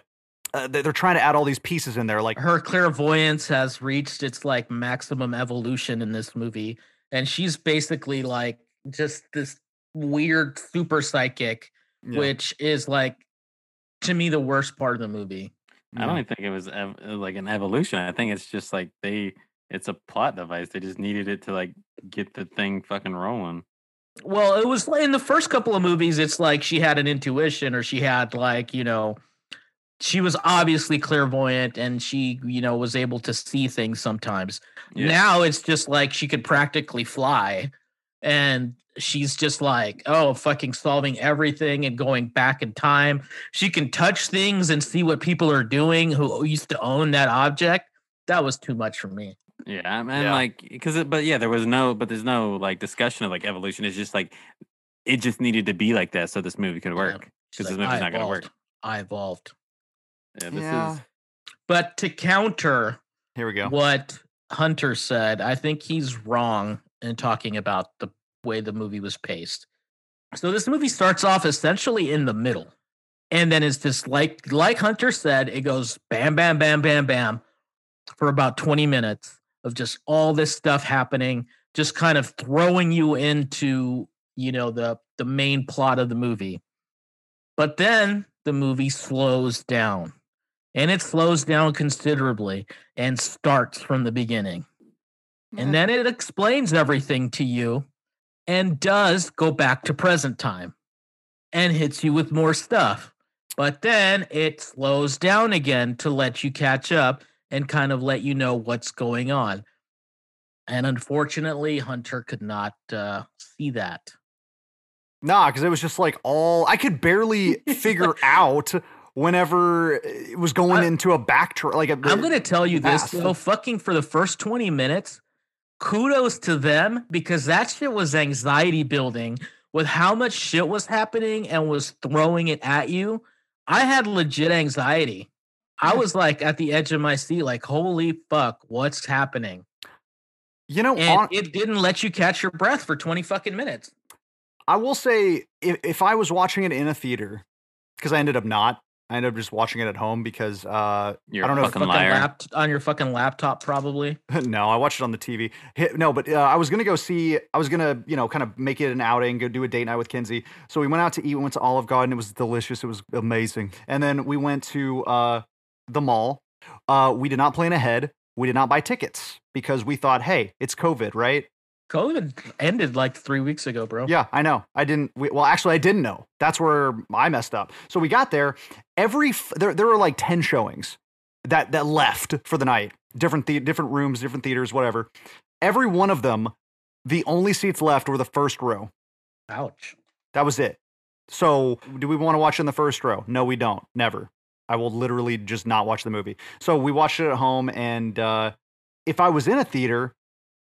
uh, they're trying to add all these pieces in there. Like her clairvoyance has reached its like maximum evolution in this movie, and she's basically like just this weird super psychic, yeah. which is like to me the worst part of the movie. I don't even think it was ev- like an evolution. I think it's just like they, it's a plot device. They just needed it to like get the thing fucking rolling. Well, it was in the first couple of movies. It's like she had an intuition, or she had like, you know, she was obviously clairvoyant, and she, you know, was able to see things sometimes. Yeah. Now it's just like she could practically fly, and she's just like, oh, fucking solving everything and going back in time. She can touch things and see what people are doing who used to own that object. That was too much for me. Yeah, and yeah. like, because, but yeah, there was no, but there's no like discussion of like evolution. It's just like, it just needed to be like that so this movie could work. Because yeah. this movie's not going to work. I evolved. Yeah, this yeah. is. But to counter here we go. what Hunter said, I think he's wrong in talking about the way the movie was paced. So this movie starts off essentially in the middle, and then it's just like like Hunter said, it goes bam, bam, bam, bam, bam for about twenty minutes of just all this stuff happening, just kind of throwing you into, you know, the the main plot of the movie. But then the movie slows down, and it slows down considerably and starts from the beginning. Yeah. And then it explains everything to you and does go back to present time and hits you with more stuff. But then it slows down again to let you catch up and kind of let you know what's going on. And unfortunately, Hunter could not uh, see that. Nah, because it was just like all I could barely figure out whenever it was going I, into a backtrack. Like a, I'm going to tell you this, though, fucking for the first twenty minutes, kudos to them, because that shit was anxiety building with how much shit was happening and was throwing it at you. I had legit anxiety. I was like at the edge of my seat, like, holy fuck, what's happening? You know, and on, it didn't let you catch your breath for twenty fucking minutes. I will say, if, if I was watching it in a theater, because I ended up not, I ended up just watching it at home because uh, You're I don't a know fucking if liar. Lap, on your fucking laptop, probably. No, I watched it on the T V. No, but uh, I was gonna go see. I was gonna, you know, kind of make it an outing, go do a date night with Kinsey. So we went out to eat. We went to Olive Garden. It was delicious. It was amazing. And then we went to uh, the mall. Uh, we did not plan ahead. We did not buy tickets because we thought, hey, it's COVID, right? COVID ended like three weeks ago, bro. Yeah, I know. I didn't. We, well, actually, I didn't know. That's where I messed up. So we got there. Every there, there were like ten showings that that left for the night. Different the, different rooms, different theaters, whatever. Every one of them, the only seats left were the first row. Ouch. That was it. So, do we want to watch in the first row? No, we don't. Never. I will literally just not watch the movie. So we watched it at home, and uh, if I was in a theater,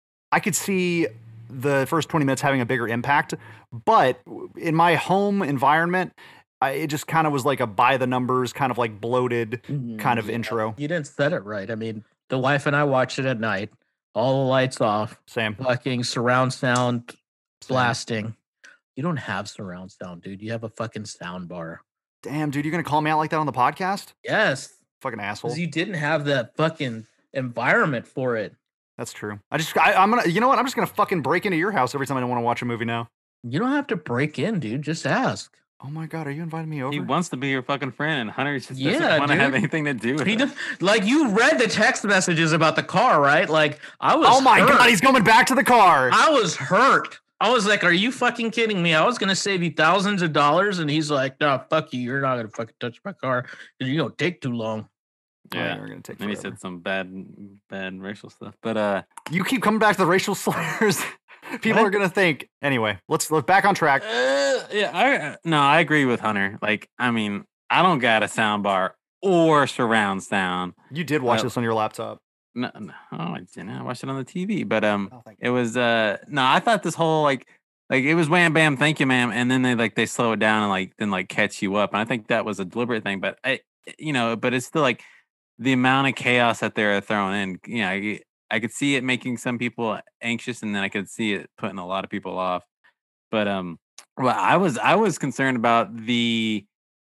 I could see the first twenty minutes having a bigger impact. But in my home environment, I, it just kind of was like a by the numbers, kind of like bloated mm, kind of yeah. intro. You didn't set it right. I mean, the wife and I watched it at night, all the lights off. Same. Fucking surround sound Same. blasting. You don't have surround sound, dude. You have a fucking sound bar. Damn, dude, you're going to call me out like that on the podcast? Yes. Fucking asshole. Because you didn't have that fucking environment for it. That's true. I just, I, I'm going to, you know what? I'm just going to fucking break into your house every time I want to watch a movie now. You don't have to break in, dude. Just ask. Oh my God, are you inviting me over? He wants to be your fucking friend, and Hunter just yeah, doesn't want to dude. have anything to do with he it. Does, like, you read the text messages about the car, right? Like, I was Oh my hurt. God, he's coming back to the car. I was hurt. I was like, are you fucking kidding me? I was going to save you thousands of dollars. And he's like, no, fuck you. You're not going to fucking touch my car because you're going to take too long. Yeah. Oh, you're gonna take and he said some bad, bad racial stuff. But uh, you keep coming back to the racial slurs. People what? are going to think. Anyway, let's look back on track. Uh, yeah. I No, I agree with Hunter. Like, I mean, I don't got a sound bar or surround sound. You did watch uh, this on your laptop. No, no, oh, I didn't. I watched it on the T V, but um, oh, it was uh, no. I thought this whole like, like it was wham bam, thank you, ma'am, and then they like they slow it down and like then like catch you up, and I think that was a deliberate thing. But I, you know, but it's still like the amount of chaos that they're throwing in. You know, I, I could see it making some people anxious, and then I could see it putting a lot of people off. But um, well, I was I was concerned about the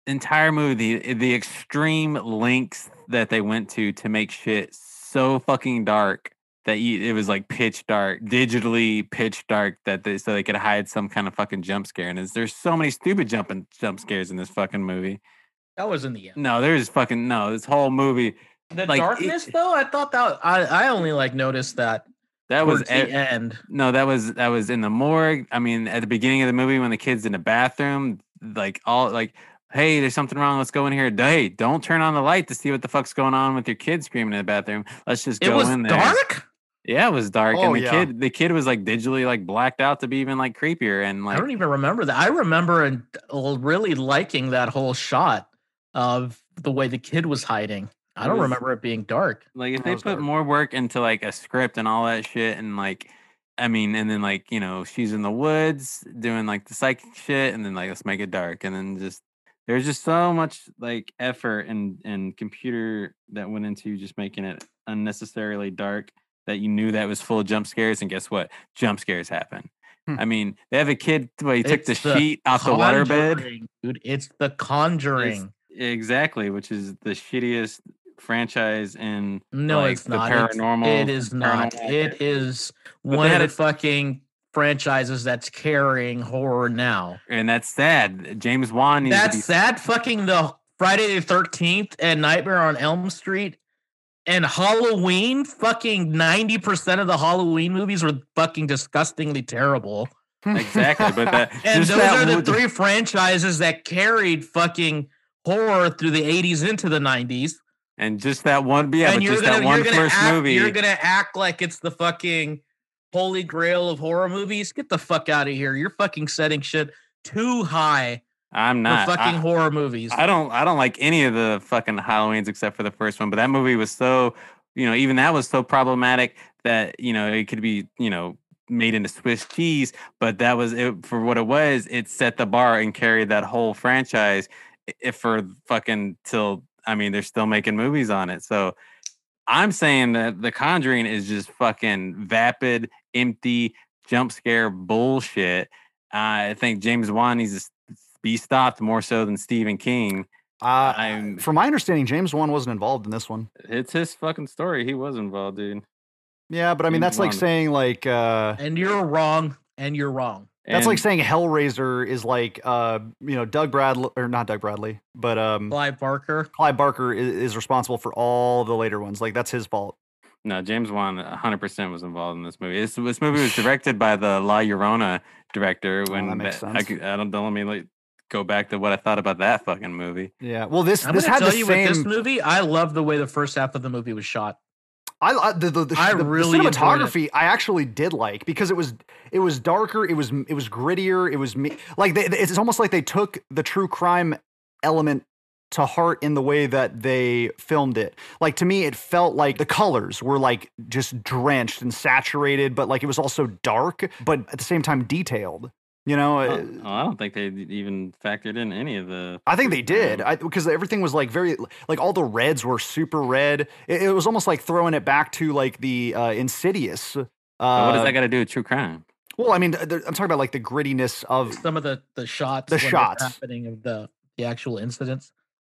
entire movie, the, the extreme lengths that they went to to make shit so fucking dark that you, it was like pitch dark, digitally pitch dark, that they, so they could hide some kind of fucking jump scare. And there's, there's so many stupid jumping jump scares in this fucking movie. That was in the end. No, there's fucking no. This whole movie, The like, darkness, it- though, I thought that I, I only like noticed that that was towards the e- end. no, that was that was in the morgue. I mean, at the beginning of the movie when the kid's in the bathroom, like all like, hey, there's something wrong. Let's go in here. Hey, don't turn on the light to see what the fuck's going on with your kid screaming in the bathroom. Let's just It go was in there. dark. Yeah, it was dark, Oh, and the yeah. kid, the kid was like digitally like blacked out to be even like creepier, and I like don't even remember that. I remember and really liking that whole shot of the way the kid was hiding. I It don't was- remember it being dark. like if That they was put dark. more work into like a script and all that shit, and like, I mean, and then like you know she's in the woods doing like the psychic shit, and then like let's make it dark, and then just there's just so much like effort and and computer that went into just making it unnecessarily dark that you knew that was full of jump scares, and guess what? Jump scares happen. Hmm. I mean, they have a kid where he took the It's the sheet off the waterbed. Conjuring, dude. It's the Conjuring. Exactly, which is the shittiest franchise in no, like, it's the not. It's- paranormal. it is not. paranormal- It is But one they of had the a- fucking franchises that's carrying horror now. and that's sad. James Wan needs to That's be sad. Fucking the Friday the thirteenth and Nightmare on Elm Street and Halloween. Fucking ninety percent of the Halloween movies were fucking disgustingly terrible. exactly, but that And just those that are the would- three franchises that carried fucking horror through the eighties into the nineties. and just that one, yeah, and but you're just gonna, that one you're gonna first act, movie. You're gonna act like it's the fucking holy grail of horror movies. Get the fuck out of here. You're fucking setting shit too high I'm for not. fucking I, horror movies. I don't. I don't like any of the fucking Halloweens except for the first one. But that movie was so, you know, even that was so problematic that you know it could be, you know, made into Swiss cheese. But that was it for what it was. It set the bar and carried that whole franchise. If for fucking till, I mean, they're still making movies on it. So I'm saying that The Conjuring is just fucking vapid, empty, jump scare bullshit. Uh, I think James Wan needs to be stopped more so than Stephen King. Uh, I'm- from my understanding, James Wan wasn't involved in this one. It's his fucking story. He was involved, dude. Yeah, but I mean, James that's like Wan. saying like uh, and you're wrong. And you're wrong. that's like And- saying Hellraiser is like uh, you know, Doug Bradley or not Doug Bradley, but um, Clive Barker. Clive Barker is, is responsible for all the later ones. Like that's his fault. No, James Wan one hundred percent was involved in this movie. This, this movie was directed by the La Llorona director. When that makes I, sense. could- I don't, don't let me like, go back to what I thought about that fucking movie. Yeah. Well, this I'm this gonna had tell the you same. with this movie, I love the way the first half of the movie was shot. I, I the the, the, I the, really the enjoyed it. cinematography I actually did like because it was it was darker, it was it was grittier, it was me like they, it's almost like they took the true crime element to heart in the way that they filmed it. Like to me, it felt like the colors were like just drenched and saturated, but like it was also dark, but at the same time detailed. You know, Oh, Uh, oh, I don't think they even factored in any of the. I think they did Um, I, because everything was like very like all the reds were super red. It, it was almost like throwing it back to like the uh, Insidious. Uh, But what does that got to do with true crime? Well, I mean, th- th- I'm talking about like the grittiness of. Some of the the shots, The when they're shots. happening of the the actual incidents,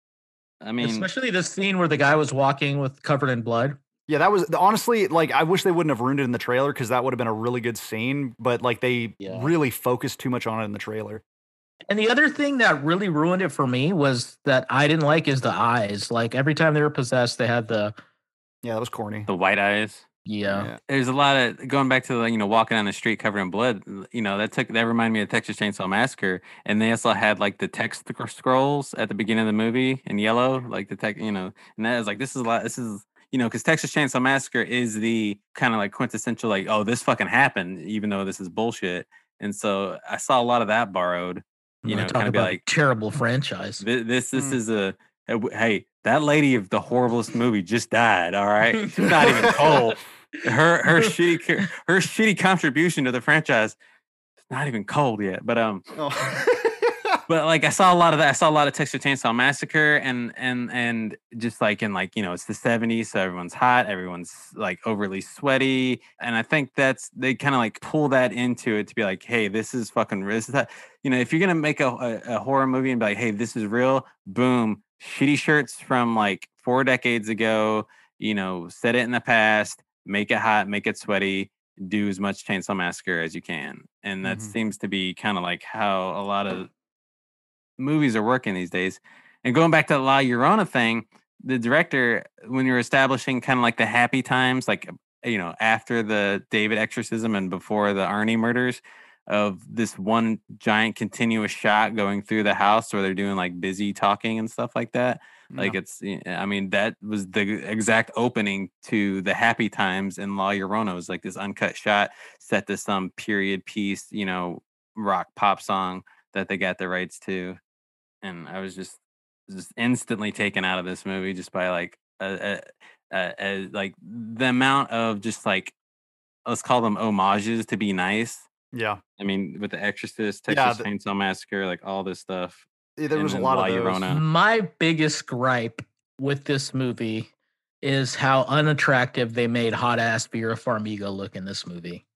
I mean, especially the scene where the guy was walking with covered in blood. Yeah, that was honestly like I wish they wouldn't have ruined it in the trailer because that would have been a really good scene. But like they Yeah. really focused too much on it in the trailer. And the other thing that really ruined it for me was that I didn't like is the eyes. Like every time they were possessed, they had the Yeah, that was corny. the white eyes. yeah. There's a lot of going back to the, you know, walking on the street covered in blood. You know, that took that reminded me of Texas Chainsaw Massacre, and they also had like the text sc- scrolls at the beginning of the movie in yellow, like the tech, you know, and that was like this is a lot. This is you know, because Texas Chainsaw Massacre is the kind of like quintessential like, oh, this fucking happened, even though this is bullshit. And so I saw a lot of that borrowed. You You know, know, talk kind of be about like a terrible franchise. Thi- This this Mm. is a, a w- hey, that lady of the horriblest movie just died. All right, she's not even cold. Her her shitty co- her shitty contribution to the franchise is not even cold yet. But um, Oh. But like I saw a lot of that. I saw a lot of Texas Chainsaw Massacre, and and and just like in like you know it's the seventies, so everyone's hot, everyone's like overly sweaty, and I think that's they kind of like pull that into it to be like, hey, this is fucking this is that you know if you're gonna make a, a, a horror movie and be like, hey, this is real, boom, shitty shirts from like four decades ago, you know, set it in the past, make it hot, make it sweaty. Do as much Chainsaw Massacre as you can, and that Mhm. seems to be kind of like how a lot of movies are working these days. And going back to the La Llorona thing, the director, when you're establishing kind of like the happy times, like you know after the David exorcism and before the Arnie murders, of this one giant continuous shot going through the house where they're doing like busy talking and stuff like that. Like Yeah. it's, I mean, that was the exact opening to the Happy Times in La Llorona. It was like this uncut shot set to some period piece, you know, rock pop song that they got the rights to, and I was just just instantly taken out of this movie just by like a, a, a, a like the amount of just like let's call them homages to be nice. Yeah. I mean, with The Exorcist, Yeah, Texas the- Chainsaw Massacre, like all this stuff. Yeah, there And was a then lot La of those. Llorona. My biggest gripe with this movie is how unattractive they made hot ass Vera Farmiga look in this movie.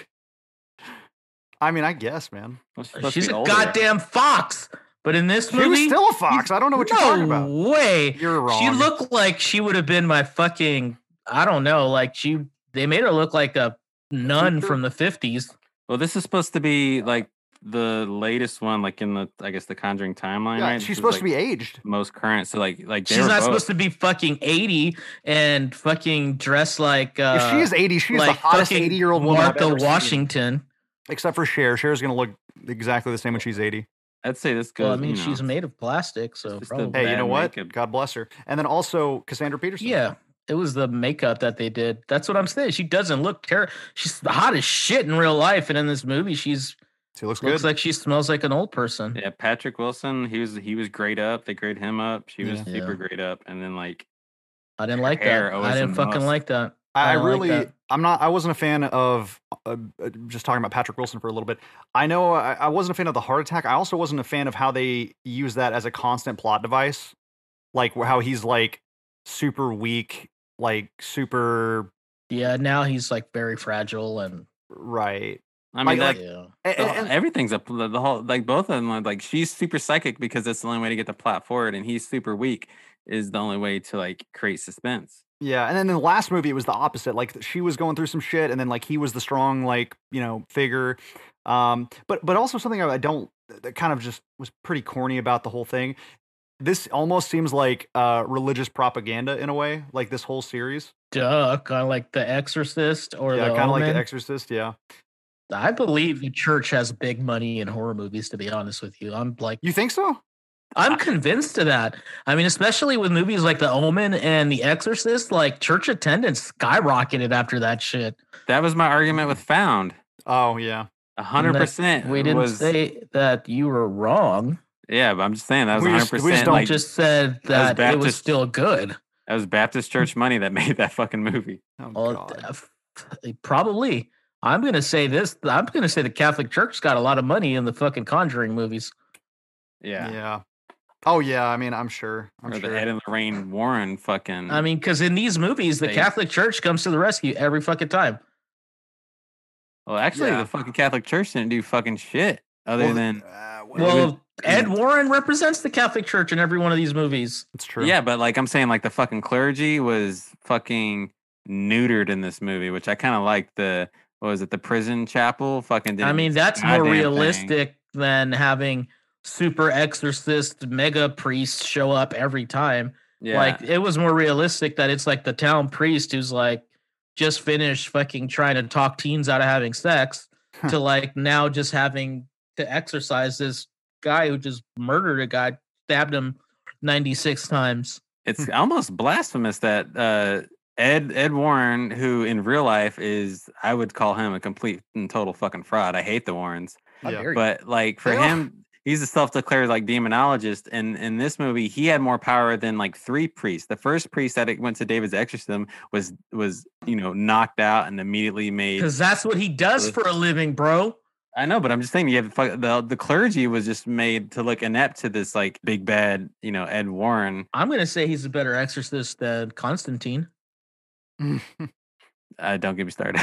I mean, I guess, man. Well, she's supposed to She's be a older. goddamn fox. But in this She movie, was still a fox. I don't know what you're no talking about. way. You're wrong. She looked like she would have been my fucking. I don't know. Like she, they made her look like a nun Teacher? from the fifties. Well, this is supposed to be like the latest one, like in the, I guess, the Conjuring timeline, Yeah, right? she's This is, supposed like, to be aged. most current. So like, like they She's were not both- supposed to be fucking eighty and fucking dressed like. Uh, if she is eighty, she is like the hottest fucking eighty-year-old woman I've Martha ever seen. Washington. Except for Cher. Cher's going to look exactly the same when she's eighty. I'd say this goes. Well, I mean, you know, she's made of plastic, so just a probably. Hey, you Bad know what? makeup. God bless her. And then also Cassandra Peterson. Yeah, it was the makeup that they did. That's what I'm saying. She doesn't look terrible. She's hot as shit in real life, and in this movie, she's She looks looks good. like she smells like an old person. Yeah, Patrick Wilson. He was he was great up. They grade him up. She was Yeah. super Yeah. great up. And then like I didn't Her like hair that. always I didn't the fucking most. like that. I, I don't like really, that. I'm not, I wasn't a fan of, uh, uh, just talking about Patrick Wilson for a little bit. I know I, I wasn't a fan of the heart attack. I also wasn't a fan of how they use that as a constant plot device. Like how he's like super weak, like super, Yeah, now he's like very fragile and right. I mean Like- that yeah. And, the- and- everything's a the, the whole like both of them are, like she's super psychic because that's the only way to get the plot forward, and he's super weak is the only way to like create suspense. yeah. And then in the last movie, it was the opposite. Like she was going through some shit and then like he was the strong, like, you know, figure. Um, but, but also something I don't, that kind of just was pretty corny about the whole thing. This almost seems like uh, religious propaganda in a way, like this whole series. Duh, kind of like The Exorcist or yeah, the kind of like Omen. The Exorcist. Yeah, I believe the church has big money in horror movies. To be honest with you, I'm like, you think so? I'm convinced of that. I mean, especially with movies like The Omen and The Exorcist, like church attendance skyrocketed after that shit. That was my argument with Found. Oh yeah, A hundred that- percent. We didn't was, say that you were wrong. Yeah, but I'm just saying that was We a just- hundred we just percent. don't We Like just said that it was Baptist. still good. that was Baptist church money that made that fucking movie. oh, Well, God. uh, f- probably. I'm gonna say this. I'm gonna say the Catholic Church's got a lot of money in the fucking Conjuring movies. Yeah. yeah. Oh yeah, I mean, I'm sure. I'm Or sure. the Ed and Lorraine Warren fucking. I mean, because in these movies, the They- Catholic Church comes to the rescue every fucking time. well, actually, Yeah. the fucking Catholic Church didn't do fucking shit other Well, than. uh, well, Well, Well, Ed Warren represents the Catholic Church in every one of these movies. it's true. Yeah, but like I'm saying, like the fucking clergy was fucking neutered in this movie, which I kind of like. The what was it? The prison chapel fucking. Didn't I mean, do that's a more goddamn thing. realistic than having super exorcist mega priests show up every time. Yeah, Like, it was more realistic that it's like the town priest who's like just finished fucking trying to talk teens out of having sex to like now just having to exorcise this guy who just murdered a guy, stabbed him ninety-six times. it's almost blasphemous that uh, Ed Ed Warren, who in real life is, I would call him a complete and total fucking fraud. I hate the Warrens. How Yeah. dare you. But like for They are. him, he's a self-declared like demonologist, and in this movie, he had more power than like three priests. The first priest that it went to David's exorcism was was you know knocked out and immediately made. Because that's what he does for a living, bro. I know, but I'm just saying, you have the, the the clergy was just made to look inept to this like big bad, you know, Ed Warren. I'm gonna say he's a better exorcist than Constantine. Uh, don't get me started.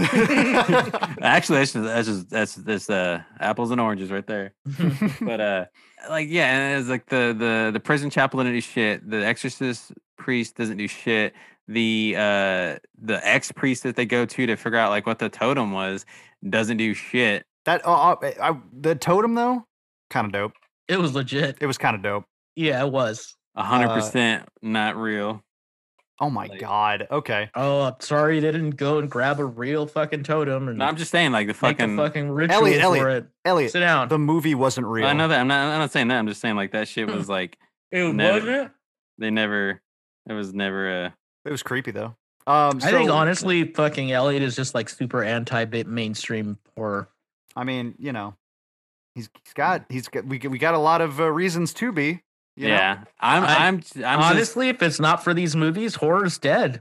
Actually, that's just that's just that's that's uh, apples and oranges right there. But uh, like yeah, and it's like the the the prison chapel doesn't do shit. The exorcist priest doesn't do shit. The uh the ex priest that they go to to figure out like what the totem was doesn't do shit. That uh, I, I, the totem though, kind of dope. It was legit. It was kind of dope. Yeah, it was. A hundred percent not real. Oh my Like- god. Okay. Oh, I'm sorry they didn't go and grab a real fucking totem and No, I'm just saying like the make fucking. a fucking ritual Elliot, for Elliot, it. Elliot, Sit down. the movie wasn't real. I know that. I'm not. I'm not saying that. I'm just saying like that shit was like it never- wasn't. they never. It was never a. It was creepy though. Um, I think so- honestly, fucking Elliot is just like super anti mainstream horror. I mean, you know, he's he's got he's got we we got a lot of uh, reasons to be. You know? Yeah, I'm. I- I'm. I'm just, Honestly, if it's not for these movies, horror's dead.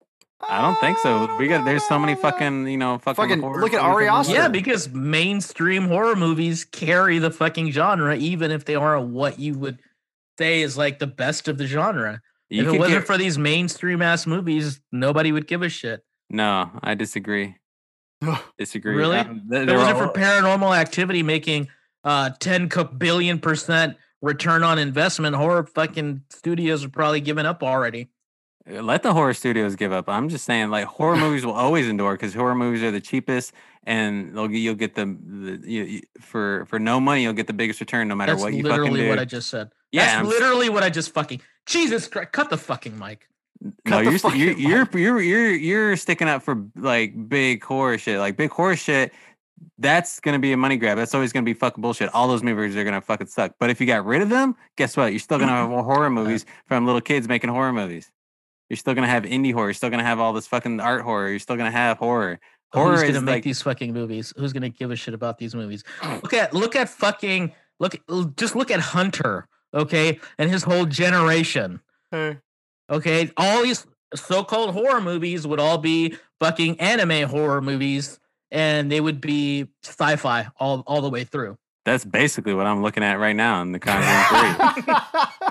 I don't think so. We got. There's so many fucking. You know. Fucking. Fucking horror look at movies Ari in the Aster. Yeah, world. because mainstream horror movies carry the fucking genre, even if they aren't what you would say is like the best of the genre. You if it could wasn't get- for these mainstream ass movies, nobody would give a shit. No, I disagree. Disagree. Really? Um, they- If they it were wasn't for all- Paranormal Activity making uh ten co- billion percent return on investment, horror fucking studios are probably giving up already. Let the horror studios give up. I'm just saying, like horror movies will always endure because horror movies are the cheapest, and they'll get, you'll get the, the you, you- for for no money you'll get the biggest return no matter That's what you fucking literally do. what I just said. Yeah, That's I'm s- literally what I just fucking Jesus Christ. Cut the fucking mic. no, Cut the you're, st- you're fucking you're mic. you're you're you're sticking up for like big horror shit, like big horror shit. That's gonna be a money grab. That's always gonna be fucking bullshit. All those movies are gonna fucking suck. But if you got rid of them, guess what? You're still gonna have more horror movies from little kids making horror movies. You're still gonna have indie horror. You're still gonna have all this fucking art horror. You're still gonna have horror. Horror Who's is gonna make like these fucking movies? Who's gonna give a shit about these movies? Look at look at fucking look just look at Hunter, okay, and his whole generation. Hey. Okay, all these so-called horror movies would all be fucking anime horror movies, and they would be sci-fi all all the way through. that's basically what I'm looking at right now in the Conjuring Three.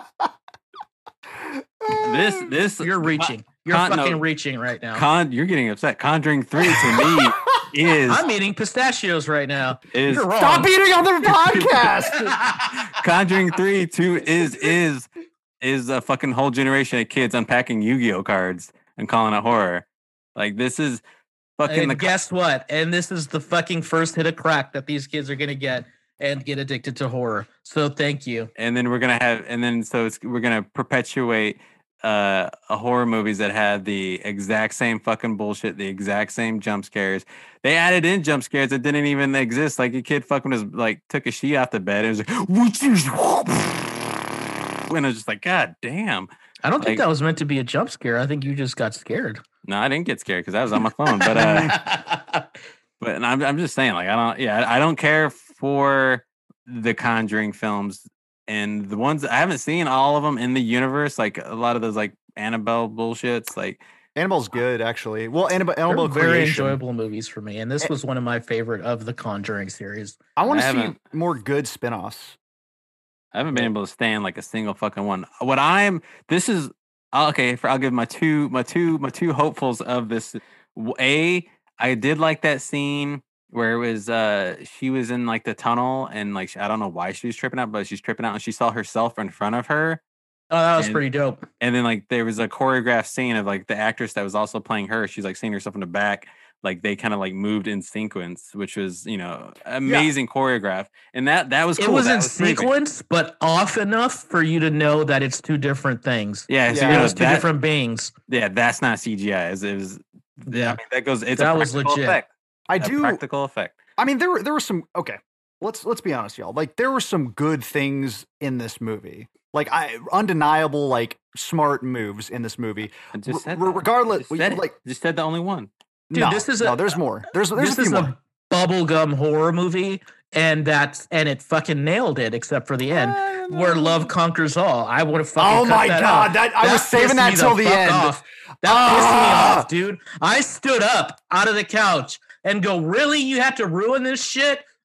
This this You're reaching. You're Con- no. fucking reaching right now. Con, you're getting upset. Conjuring Three to me is I'm eating pistachios right now. is You're wrong. Stop eating on the podcast. Conjuring Three two is is is a fucking whole generation of kids unpacking Yu-Gi-Oh cards and calling it horror. Like this is fucking And the guess what? And this is the fucking first hit of crack that these kids are gonna get and get addicted to horror. So thank you. and then we're gonna have and then so it's we're gonna perpetuate uh a horror movies that have the exact same fucking bullshit, the exact same jump scares. They added in jump scares that didn't even exist. Like a kid fucking was like took a sheet off the bed and was like, "What you?" And I was just like, God damn. I don't think Like- that was meant to be a jump scare. I think you just got scared. No, I didn't get scared because I was on my phone. But uh but and I'm I'm just saying, like I don't yeah, I don't care for the Conjuring films. And the ones I haven't seen all of them in the universe, like a lot of those like Annabelle bullshits, like Annabelle's good, actually. Well, Annabelle, They're Annabelle very Creation. enjoyable movies for me, and this was one of my favorite of the Conjuring series. I want I to see haven't- more good spin-offs. I haven't been able to stand like a single fucking one. What I'm this is okay. For I'll give my two my two my two hopefuls of this. W- A, I did like that scene where it was uh she was in like the tunnel and like I don't know why she was tripping out, but she's tripping out and she saw herself in front of her. Oh, that was And- pretty dope. And then like there was a choreographed scene of like the actress that was also playing her. She's like seeing herself in the back. Like they kind of like moved in sequence, which was you know amazing choreograph. And that that was cool. It was That in creepy. sequence, but off enough for you to know that it's two different things. Yeah, so Yeah. you It know, was two that- different beings. Yeah, that's not C G I. It was, it was I Yeah. mean, that goes. It's That a was practical legit. effect. I A do. practical effect. I mean, there were there were some. Okay, let's let's be honest, y'all. Like there were some good things in this movie. Like I undeniable, like smart moves in this movie. I just said R- that. regardless, Just we- said it. like just said the only one. Dude, no, this is no. a- There's more. There's there's This a is few a more. bubblegum horror movie, and that's and it fucking nailed it, except for the end where love conquers all. I would have fucking. Oh cut my that god, out. that I was pissed saving that me till the fuck end. off. That Ah! pissed me off, dude. I stood up out of the couch and go, "Really? You had to ruin this shit?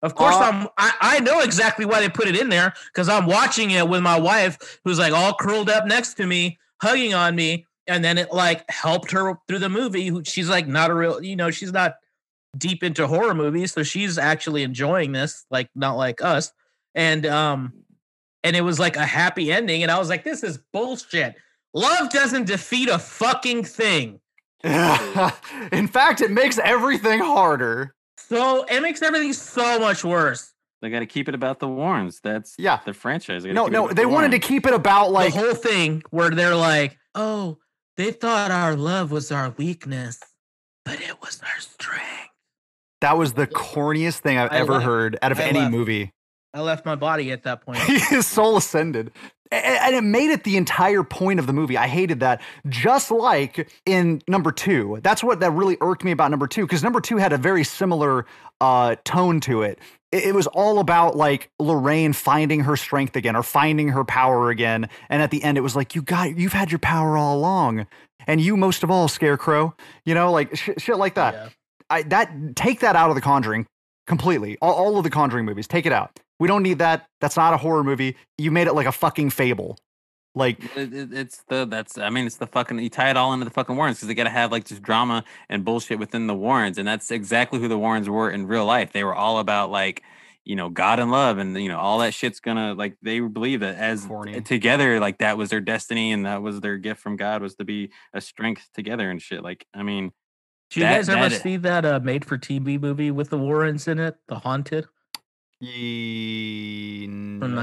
Of course, Uh, I'm. I, I know exactly why they put it in there because I'm watching it with my wife, who's like all curled up next to me, hugging on me, and then it like helped her through the movie. She's like not a real, you know, she's not deep into horror movies, so she's actually enjoying this, like not like us. And um, and it was like a happy ending, and I was like, this is bullshit. Love doesn't defeat a fucking thing. In fact, it makes everything harder. So it makes everything so much worse. They got to keep it about the Warrens. That's Yeah. the franchise. They gotta No, keep it no, about they the wanted to Warrens. keep it about like the whole thing where they're like, oh, they thought our love was our weakness, but it was our strength. that was the corniest thing I've I ever left. heard out of I any left. movie. I left my body at that point. His soul ascended. A- And it made it the entire point of the movie. I hated that. Just like in number two. That's what that really irked me about number two, because number two had a very similar uh, tone to it. It, it was all about like Lorraine finding her strength again or finding her power again. And at the end, it was like, you got, you've had your power all along. And you most of all, Scarecrow. You know, like sh- shit like that. Yeah. I that take that out of The Conjuring completely. All, all of the Conjuring movies, take it out. We don't need that. That's not a horror movie. You made it like a fucking fable. Like, It, it, it's the that's I mean it's the fucking you tie it all into the fucking Warrens because they got to have like just drama and bullshit within the Warrens, and that's exactly who the Warrens were in real life. They were all about like you know God and love, and you know all that shit's gonna like they believe that as Corny. together like that was their destiny and that was their gift from God was to be a strength together and shit. Like I mean, Did you That- guys ever that- see that uh, made-for-T V movie with the Warrens in it, The Haunted, ye- from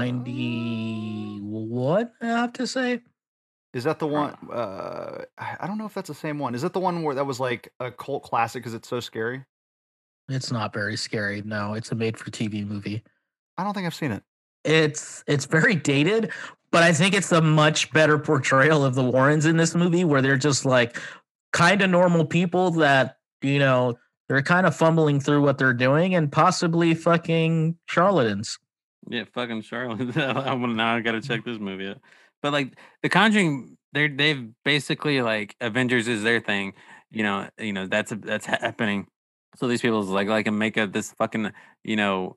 ninety-one, I have to say? is that the one? Uh, I I don't know if that's the same one. Is it the one where that was like a cult classic because it's so scary? It's not very scary. No, it's a made-for-T V movie. I don't think I've seen it. It's it's very dated, but I think it's a much better portrayal of the Warrens in this movie, where they're just like kind of normal people that, you know, they're kind of fumbling through what they're doing and possibly fucking charlatans. yeah, fucking Charlotte. I wanna- now I got to check this movie out. But like the Conjuring, they're they've basically like Avengers is their thing. You know, you know that's that's happening. So these people's like like and make a this fucking you know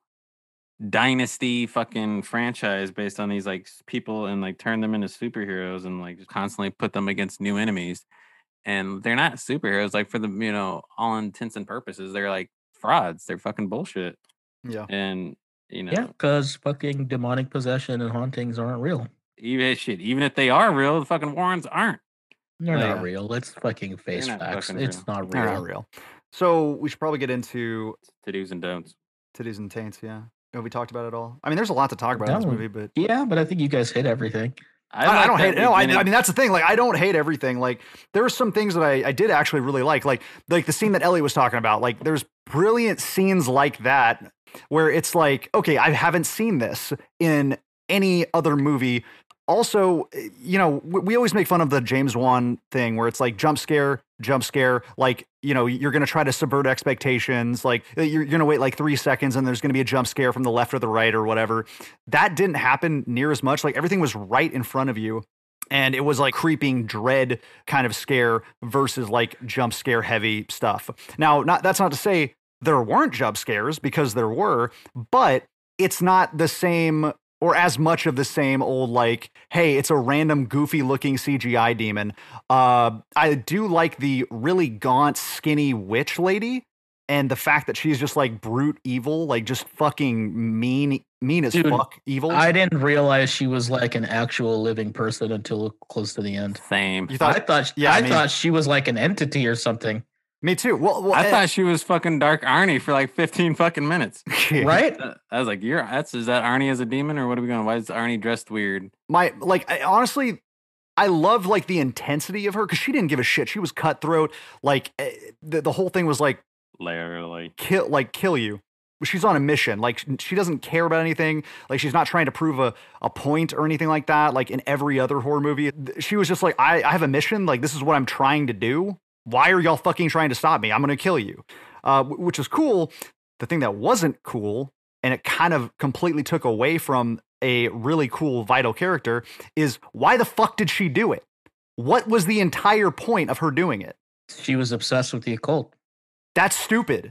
dynasty fucking franchise based on these like s- people and like turn them into superheroes and like just constantly put them against new enemies. And they're not superheroes. Like for the you know all intents and purposes, they're like frauds. They're fucking bullshit. Yeah. And you know Yeah, because fucking demonic possession and hauntings aren't real. even shit. Even if they are real, the fucking Warrens aren't. They're Yeah. not real. Let's fucking face not facts. fucking It's real. not They're real. not real. So we should probably get into To do's and don'ts. titties and taints. Yeah. Have we talked about it all? I mean, there's a lot to talk about in this No. movie, but Yeah, but I think you guys hit everything. I, I like don't that hate it. No, I, beginning- I mean that's the thing. Like, I don't hate everything. Like, there are some things that I, I did actually really like. Like, like the scene that Ellie was talking about. Like, there's brilliant scenes like that where it's like, okay, I haven't seen this in any other movie. Also, you know, we, we always make fun of the James Wan thing where it's like jump scare, jump scare. Like, you know, you're going to try to subvert expectations. Like, you're, you're going to wait like three seconds and there's going to be a jump scare from the left or the right or whatever. That didn't happen near as much. Like, everything was right in front of you. And it was like creeping dread kind of scare versus like jump scare heavy stuff. Now, not that's not to say there weren't jump scares, because there were, but it's not the same or as much of the same old, like, hey, it's a random goofy looking C G I demon. Uh, I do like the really gaunt, skinny witch lady. And the fact that she's just like brute evil, like just fucking mean, mean as Dude, fuck evil. I didn't realize she was like an actual living person until close to the end. Same. You I thought, thought yeah, I I mean- thought she was like an entity or something, me too. Well, well I eh, thought she was fucking Dark Arnie for like fifteen fucking minutes. right? Uh, I was like, "You're that's is that Arnie as a demon or what are we going? Why is Arnie dressed weird?" My like I, honestly, I love like the intensity of her because she didn't give a shit. She was cutthroat. Like eh, the the whole thing was like Literally. kill like kill you. She's on a mission. Like she doesn't care about anything. Like she's not trying to prove a, a point or anything like that. Like in every other horror movie, she was just like, I, I have a mission. Like this is what I'm trying to do. Why are y'all fucking trying to stop me? I'm gonna kill you. Uh, which is cool. The thing that wasn't cool, and it kind of completely took away from a really cool vital character, is why the fuck did she do it? What was the entire point of her doing it? She was obsessed with the occult. That's stupid.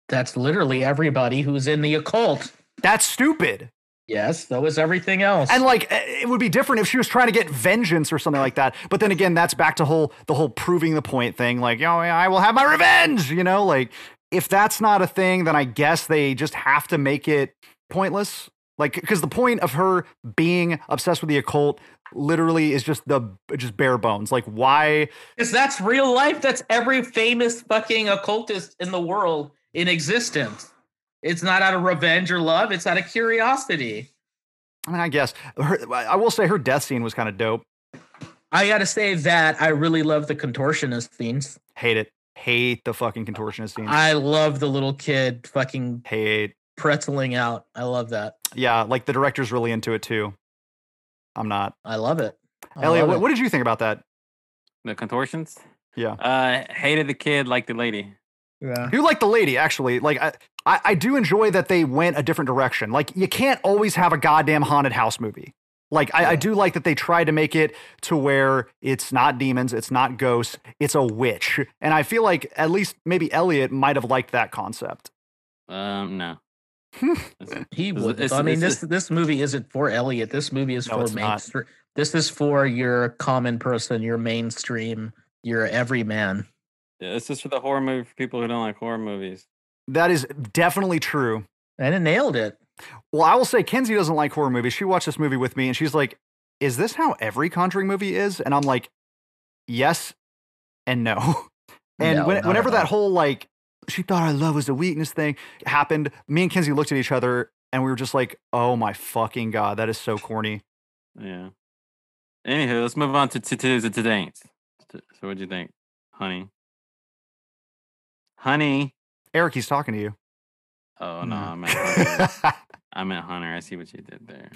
That's literally everybody who's in the occult. That's stupid. Yes, so is everything else. And like, it would be different if she was trying to get vengeance or something like that. But then again, that's back to whole the whole proving the point thing. Like, oh, I will have my revenge. You know, like if that's not a thing, then I guess they just have to make it pointless. Like, because the point of her being obsessed with the occult literally is just the just bare bones. Like, why? Because that's real life. That's every famous fucking occultist in the world in existence. It's not out of revenge or love. It's out of curiosity. I mean, I guess her, I will say her death scene was kind of dope. I got to say that I really love the contortionist scenes. Hate it. Hate the fucking contortionist scenes. I love the little kid fucking hate pretzeling out. I love that. Yeah, like the director's really into it too. I'm not. I love it. I Elliot, love what, it. what did you think about that? The contortions? Yeah. Uh, hated the kid, liked the lady. Yeah. You like the lady, actually. Like, I, I, I do enjoy that they went a different direction. Like, you can't always have a goddamn haunted house movie. Like, I, Yeah. I do like that they tried to make it to where it's not demons, it's not ghosts, it's a witch. And I feel like at least maybe Elliot might have liked that concept. Um, no. He It's- would. it's- I mean, it's- this this movie isn't for Elliot. This movie is No, for it's not. mainstream. This is for your common person, your mainstream, your everyman. Yeah, this is for the horror movie for people who don't like horror movies. That is definitely true. And it nailed it. Well, I will say Kenzie doesn't like horror movies. She watched this movie with me and she's like, is this how every Conjuring movie is? And I'm like, yes and no. And No, when, not whenever at that all. whole like, she thought our love was a weakness thing happened, me and Kenzie looked at each other and we were just like, oh my fucking God, that is so corny. Yeah. Anywho, let's move on to to to to today. So, what'd you think, honey? Honey. Eric, he's talking to you. Oh no, Mm. I meant Hunter. I meant Hunter. I see what you did there.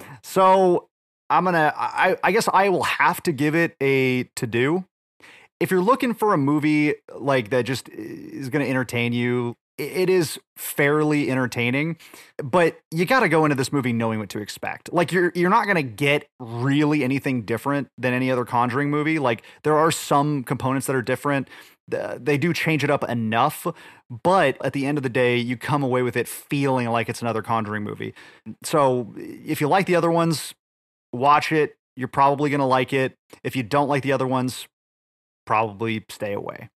So I'm gonna. I, I guess I will have to give it a to do. If you're looking for a movie like that, just is going to entertain you, i- it is fairly entertaining. But you got to go into this movie knowing what to expect. Like you're you're not going to get really anything different than any other Conjuring movie. Like there are some components that are different. The- They do change it up enough, but at the end of the day, you come away with it feeling like it's another Conjuring movie. So if you like the other ones, watch it. You're probably going to like it. If you don't like the other ones, probably stay away.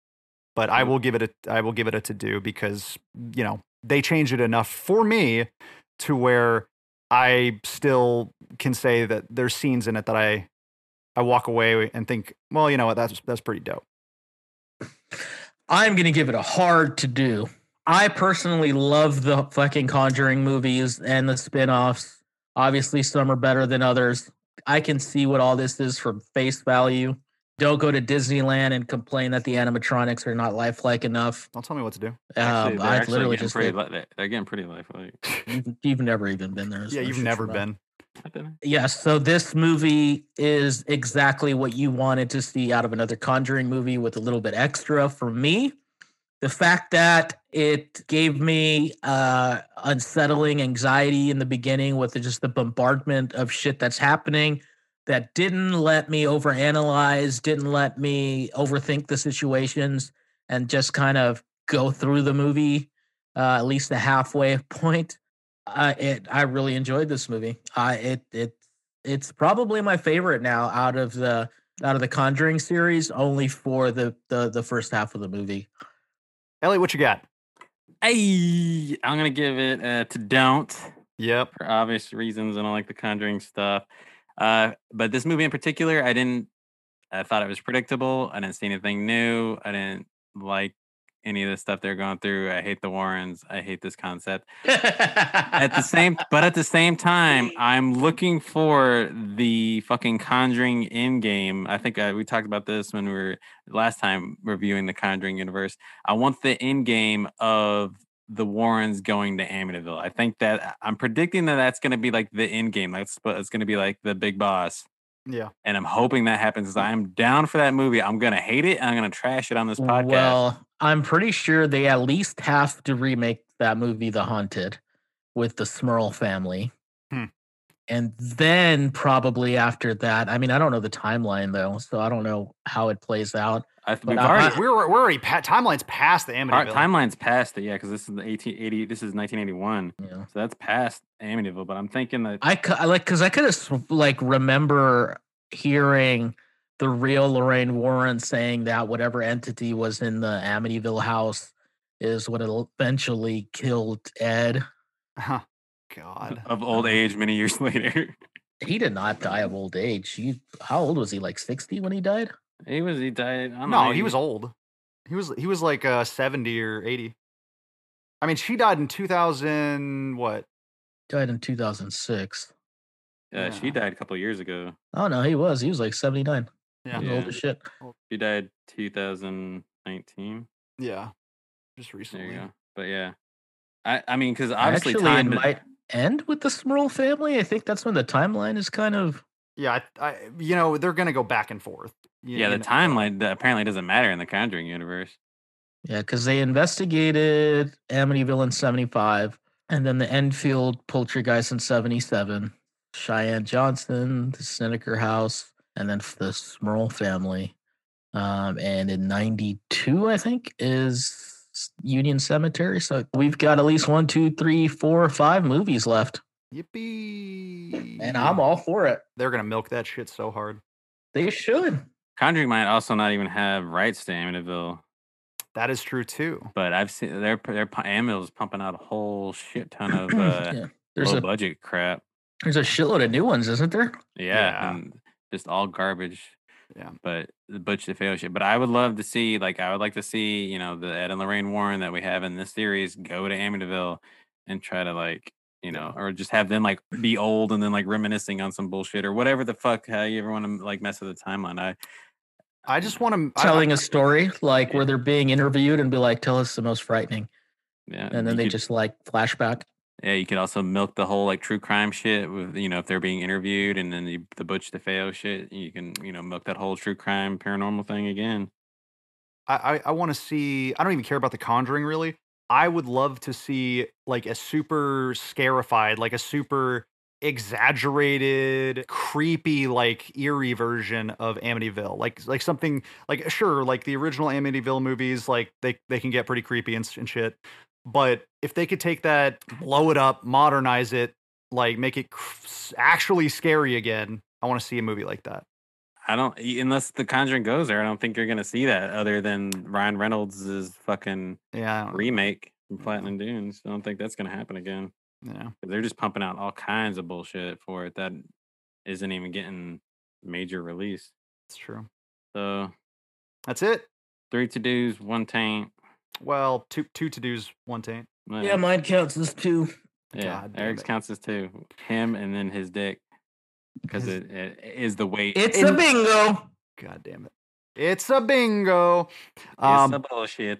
But I will give it a I will give it a to do because, you know, they changed it enough for me to where I still can say that there's scenes in it that I I walk away and think, well, you know what, that's that's pretty dope. I'm going to give it a hard to do. I personally love the fucking Conjuring movies and the spin-offs. Obviously, some are better than others. I can see what all this is from face value. Don't go to Disneyland and complain that the animatronics are not lifelike enough. Don't tell me what to do. Actually, Um, they're I actually literally getting just pretty. did. Li- they're- they're getting pretty lifelike. You've, you've never even been there. so Yeah, I you've should never try. been. I've been- Yes, so this movie is exactly what you wanted to see out of another Conjuring movie with a little bit extra for me. The fact that it gave me uh, unsettling anxiety in the beginning with the, just the bombardment of shit that's happening that didn't let me overanalyze, didn't let me overthink the situations, and just kind of go through the movie uh, at least the halfway point. Uh, it I really enjoyed this movie. Uh, it it it's probably my favorite now out of the out of the Conjuring series, only for the the the first half of the movie. Elliot, what you got? Hey, I'm gonna give it uh, to don't Yep. for obvious reasons. I don't like the Conjuring stuff. Uh, but this movie in particular, I didn't. I thought it was predictable. I didn't see anything new. I didn't like any of the stuff they're going through. I hate the Warrens. I hate this concept. At the same, but at the same time, I'm looking for the fucking Conjuring in game. I think uh, we talked about this when we were last time reviewing the Conjuring universe. I want the in game of the Warrens going to Amityville. I think that I'm predicting that that's going to be like the end game. That's it's going to be like the big boss. Yeah. And I'm hoping that happens. I'm down for that movie. I'm going to hate it. And I'm going to trash it on this podcast. Well, I'm pretty sure they at least have to remake that movie, The Haunted, with the Smurl family. Hmm. And then probably after that, I mean, I don't know the timeline though, so I don't know how it plays out. I, But we've I- already I- We're we're already pa- timeline's past the our Amityville. timeline's past it, yeah, because this is the eighteen eighty. This is nineteen eighty-one, Yeah. so that's past Amityville. But I'm thinking that I, cou- I like because I could have like remember hearing the real Lorraine Warren saying that whatever entity was in the Amityville house is what eventually killed Ed. Huh. God. of old age many years later. He did not die of old age. He, how old was he? Like sixty when he died? He was he died. I don't know, No, he was old. He was he was like uh, seventy or eighty. I mean, she died in two thousand. What? Died in two thousand six. Yeah, she Yeah. died a couple years ago. Oh no, he was. He was like seventy-nine. Yeah. He was old as shit. She died two thousand nineteen. Yeah. Just There recently. you go. But yeah, I I mean, because obviously Actually, time. it might end with the Smurl family. I think that's when the timeline is kind of. Yeah, I, I you know they're gonna go back and forth. You- yeah, you the know. timeline that apparently doesn't matter in the Conjuring universe. Yeah, because they investigated Amityville in seventy-five, and then the Enfield poltergeist in seventy-seven, Cheyenne Johnson, the Snedeker house, and then the Smurl family. Um, and in ninety-two, I think, is Union Cemetery. So we've got at least one, two, three, four, five movies left. Yippee! And I'm all for it. They're gonna milk that shit so hard. They should. Conjuring might also not even have rights to Amityville, That is true too. but I've seen they're they're Amityville's pumping out a whole shit ton of uh, Yeah. There's low a budget crap. there's a shitload of new ones, isn't there? Yeah, Yeah. and just all garbage. Yeah. But the Butch DeFeo shit. But I would love to see, like, I would like to see, you know, the Ed and Lorraine Warren that we have in this series go to Amityville and try to, like, you know, or just have them like be old and then like reminiscing on some bullshit or whatever the fuck. How you ever want to like mess with the timeline? I I just want to Telling a story like where they're being interviewed and be like, tell us the most frightening. yeah, And then you they could- just like flashback. yeah, you could also milk the whole like true crime shit with, you know, if they're being interviewed, and then the, the Butch DeFeo shit, you can, you know, milk that whole true crime paranormal thing again. I, I, I want to see. I don't even care about The Conjuring really. I would love to see like a super scarified, like a super exaggerated, creepy, like eerie version of Amityville. Like like something like sure, like the original Amityville movies, like they they can get pretty creepy and, s- and shit. But if they could take that, blow it up, modernize it, like make it cr- actually scary again, I want to see a movie like that. I don't, unless The Conjuring goes there, I don't think you're gonna see that other than Ryan Reynolds' fucking Yeah, I don't- remake from Platinum Dunes. I don't think that's gonna happen again. yeah. They're just pumping out all kinds of bullshit for it that isn't even getting major release. It's true. So That's it. three to dos, one taint. Well, two two to dos, one taint. Yeah, mine counts as two. yeah. God damn Eric's it. counts as two. Him and then his dick because His- it, it is the weight. It's In- a bingo. God damn it. It's a bingo. It's Um, a bullshit.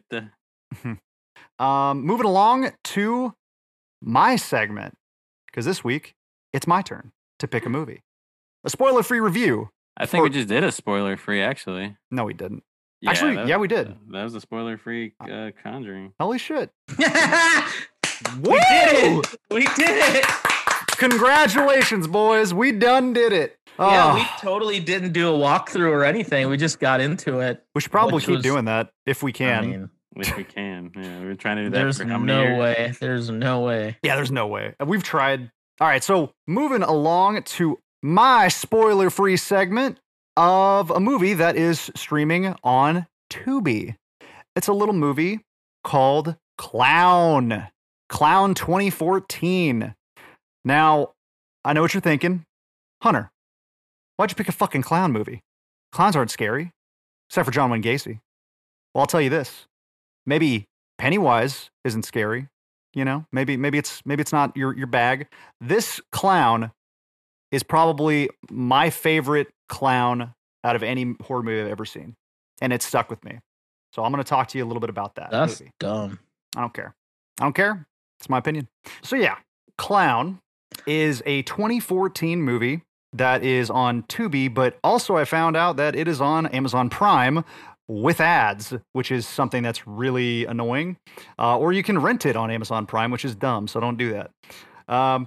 um, moving along to my segment, because this week it's my turn to pick a movie. A spoiler free review. I think we for- just did a spoiler free actually. No, we didn't. Actually, that- yeah, we did. That was a spoiler free uh, Conjuring. Holy shit. we Woo! did it. We did it. Congratulations, boys. We done did it. Yeah, Oh, we totally didn't do a walkthrough or anything. We just got into it. we should probably which keep was- doing that if we can. I mean, If we can. Yeah, we're trying to do that there's for how many no years? way. There's no way. Yeah, there's no way. We've tried. All right, so moving along to my spoiler free segment of a movie that is streaming on Tubi. It's a little movie called Clown. Clown twenty fourteen. Now, I know what you're thinking. Hunter, why'd you pick a fucking clown movie? Clowns aren't scary, except for John Wayne Gacy. Well, I'll tell you this. Maybe Pennywise isn't scary. You know, maybe maybe it's maybe it's not your your bag. This clown is probably my favorite clown out of any horror movie I've ever seen, and it stuck with me. So I'm going to talk to you a little bit about that That's movie. dumb. I don't care. I don't care. It's my opinion. So yeah, Clown is a twenty fourteen movie that is on Tubi, but also I found out that it is on Amazon Prime with ads, which is something that's really annoying. Uh, or you can rent it on Amazon Prime, which is dumb, so don't do that. Um, but yeah,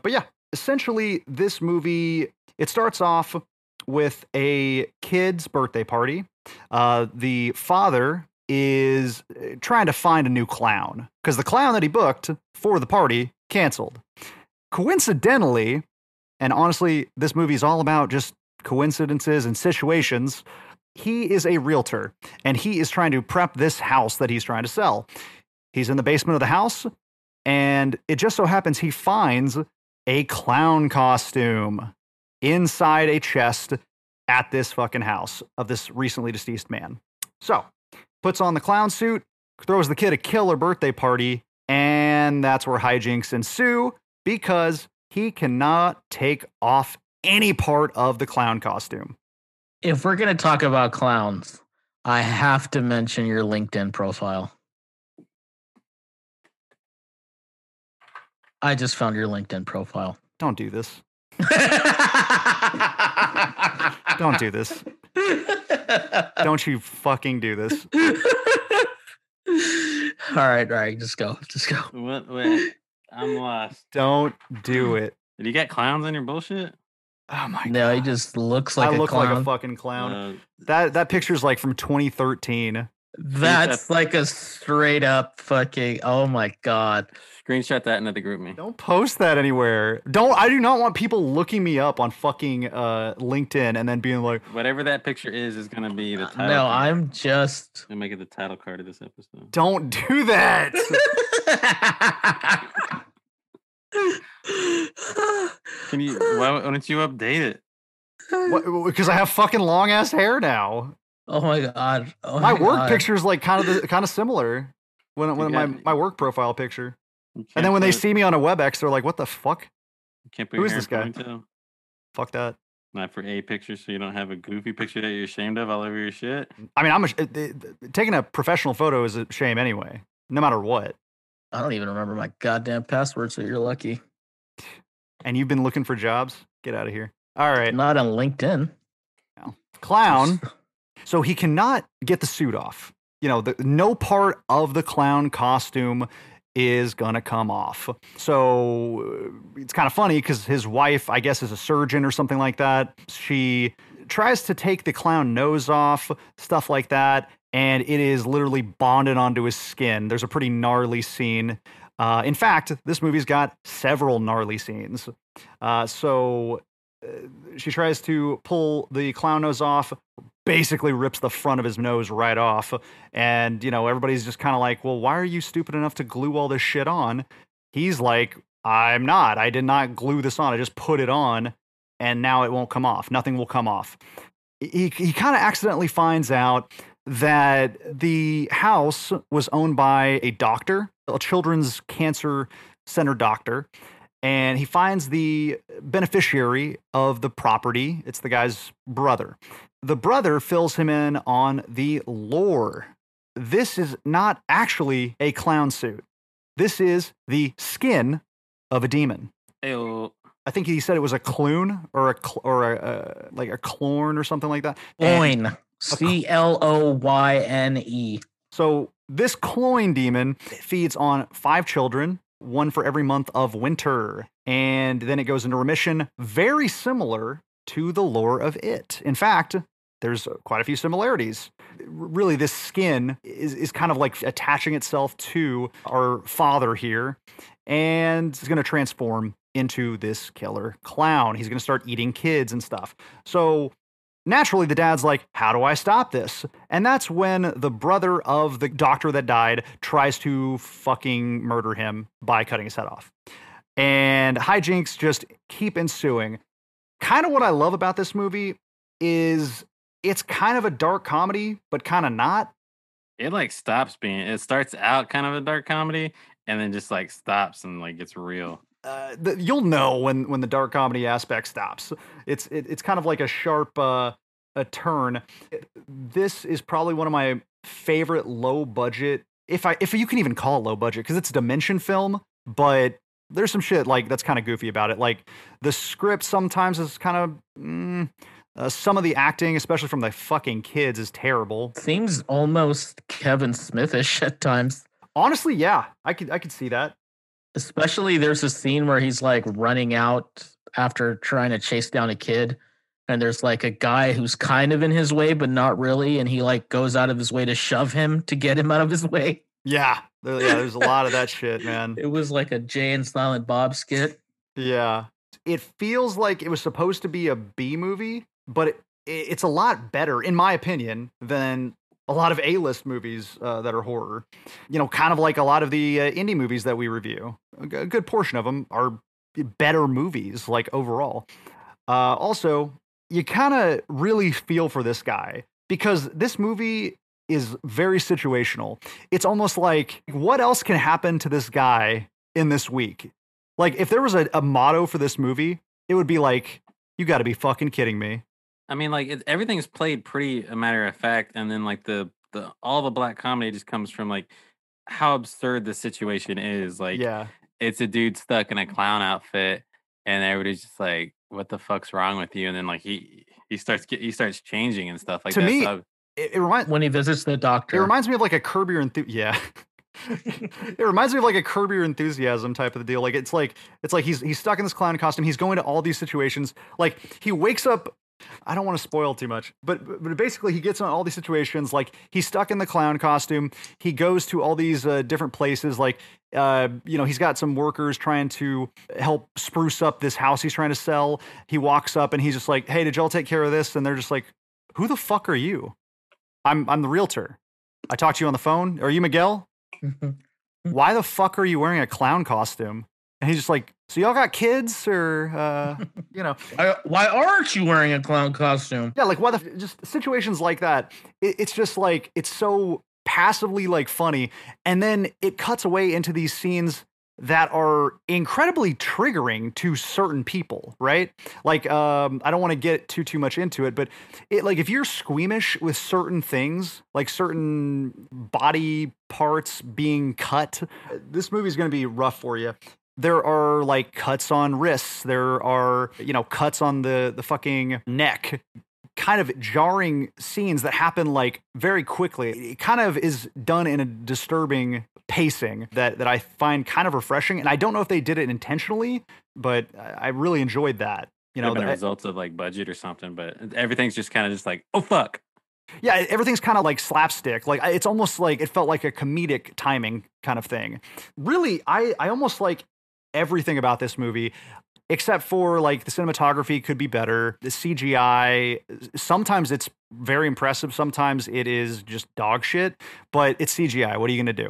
essentially, this movie, it starts off with a kid's birthday party. Uh, the father is trying to find a new clown because the clown that he booked for the party canceled. Coincidentally, and honestly, this movie is all about just coincidences and situations. He is a realtor, and he is trying to prep this house that he's trying to sell. He's in the basement of the house, and it just so happens he finds a clown costume inside a chest at this fucking house of this recently deceased man. So, puts on the clown suit, throws the kid a killer birthday party, and that's where hijinks ensue because he cannot take off any part of the clown costume. If we're going to talk about clowns, I have to mention your LinkedIn profile. I just found your LinkedIn profile. Don't do this. Don't do this. Don't you fucking do this. All right, all right, just go. Just go. What? Wait, I'm lost. Don't do it. Did you get clowns in your bullshit? Oh my god. No, he just looks like I a look clown. like a fucking clown. Uh, that that picture's like from twenty thirteen. That's like a straight up fucking, oh my god. Screenshot that into the group me. Don't post that anywhere. Don't. I do not want people looking me up on fucking uh, LinkedIn and then being like, Whatever that picture is is gonna be the title. No, card. I'm just. Gonna make it the title card of this episode. don't do that. Can you? Why, why don't you update it? Because I have fucking long ass hair now. Oh my god. Oh My my work god. picture is like kind of the, kind of similar. When when got- my my work profile picture, You and then when can't they put- see me on a WebEx, they're like, "What the fuck? you can't put who your is hair this in guy?" ponytail? Fuck that." Not for a picture, so you don't have a goofy picture that you're ashamed of all over your shit. I mean, I'm a, it, it, taking a professional photo is a shame anyway, no matter what. I don't even remember my goddamn password, so you're lucky. And you've been looking for jobs? Get out of here. All right, Not on LinkedIn. clown. So he cannot get the suit off. You know, the, no part of the clown costume is gonna come off. So uh, it's kind of funny because his wife, I guess, is a surgeon or something like that. She tries to take the clown nose off, stuff like that, and it is literally bonded onto his skin. There's a pretty gnarly scene. Uh, in fact, this movie's got several gnarly scenes. Uh, so uh, she tries to pull the clown nose off, basically rips the front of his nose right off. And, you know, everybody's just kind of like, well, why are you stupid enough to glue all this shit on? He's like, I'm not. I did not glue this on. I just put it on, and now it won't come off. Nothing will come off. He, he kind of accidentally finds out that the house was owned by a doctor, a children's cancer center doctor. And he finds the beneficiary of the property. It's the guy's brother. The brother fills him in on the lore. This is not actually a clown suit. This is the skin of a demon. Ayo. I think he said it was a cloon or a cl- or a uh, like a clorn or something like that. And Cloyne. C L O Y N E. so this cloyne demon feeds on five children, one for every month of winter, and then it goes into remission, very similar to the lore of it. In fact, there's quite a few similarities. Really, this skin is, is kind of like attaching itself to our father here, and it's going to transform into this killer clown. He's going to start eating kids and stuff. So naturally, the dad's like, how do I stop this? And that's when the brother of the doctor that died tries to fucking murder him by cutting his head off. And hijinks just keep ensuing. Kind of what I love about this movie is it's kind of a dark comedy, but kind of not. It like stops being. It starts out kind of a dark comedy, and then just like stops and like gets real. Uh, the, you'll know when when the dark comedy aspect stops. It's it, it's kind of like a sharp uh, a turn. It- this is probably one of my favorite low budget, if I if you can even call it low budget, because it's a Dimension film, but there's some shit like that's kind of goofy about it. Like the script sometimes is kind of mm, uh, some of the acting, especially from the fucking kids, is terrible. Seems almost Kevin Smithish at times. Honestly, yeah, I could I could see that. Especially there's a scene where he's like running out after trying to chase down a kid. And there's like a guy who's kind of in his way, but not really. And he like goes out of his way to shove him to get him out of his way. Yeah. There, yeah, there's a lot of that shit, man. It was like a Jay and Silent Bob skit. Yeah. It feels like it was supposed to be a B movie, but it, it's a lot better, in my opinion, than a lot of A-list movies uh, that are horror. You know, kind of like a lot of the uh, indie movies that we review. A, g- a good portion of them are better movies, like overall. Uh, also, you kind of really feel for this guy because this movie is very situational. It's almost like, what else can happen to this guy in this week? Like, if there was a, a motto for this movie, it would be like, you got to be fucking kidding me. I mean, like it, everything's played pretty a matter of fact, and then like the the all the black comedy just comes from like how absurd the situation is. Like, Yeah. it's a dude stuck in a clown outfit, and everybody's just like, "What the fuck's wrong with you?" And then like he he starts get, he starts changing and stuff like To that. me, So, It, it reminds When he visits the it doctor. reminds me of like a Curb Your Enthusiasm. Yeah. It reminds me of like a Curb Your Enthusiasm type of the deal. Like it's like it's like he's he's stuck in this clown costume. He's going to all these situations. Like he wakes up. I don't want to spoil too much, but but basically he gets on all these situations. Like he's stuck in the clown costume. He goes to all these uh, different places. Like uh, you know, he's got some workers trying to help spruce up this house he's trying to sell. He walks up and he's just like, "Hey, did y'all take care of this?" And they're just like, "Who the fuck are you?" I'm I'm the realtor. I talked to you on the phone. Are you Miguel? Why the fuck are you wearing a clown costume? And he's just like, so y'all got kids or, uh, you know, Why, why aren't you wearing a clown costume? yeah, like why the, just situations like that. It, it's just like, it's so passively like funny. And then it cuts away into these scenes that are incredibly triggering to certain people, right? Like, um, I don't want to get too, too much into it, but it like, if you're squeamish with certain things, like certain body parts being cut, this movie is going to be rough for you. There are like cuts on wrists. There are, you know, cuts on the, the fucking neck, kind of jarring scenes that happen like very quickly. It kind of is done in a disturbing pacing that, that I find kind of refreshing. And I don't know if they did it intentionally, but I I really enjoyed that. You know, been a the- results of like budget or something, but everything's just kind of just like, oh fuck. yeah, everything's kind of like slapstick. Like it's almost like it felt like a comedic timing kind of thing. Really, I, I almost like everything about this movie. Except for like the cinematography could be better. The C G I, sometimes it's very impressive. Sometimes it is just dog shit, but it's C G I. What are you going to do?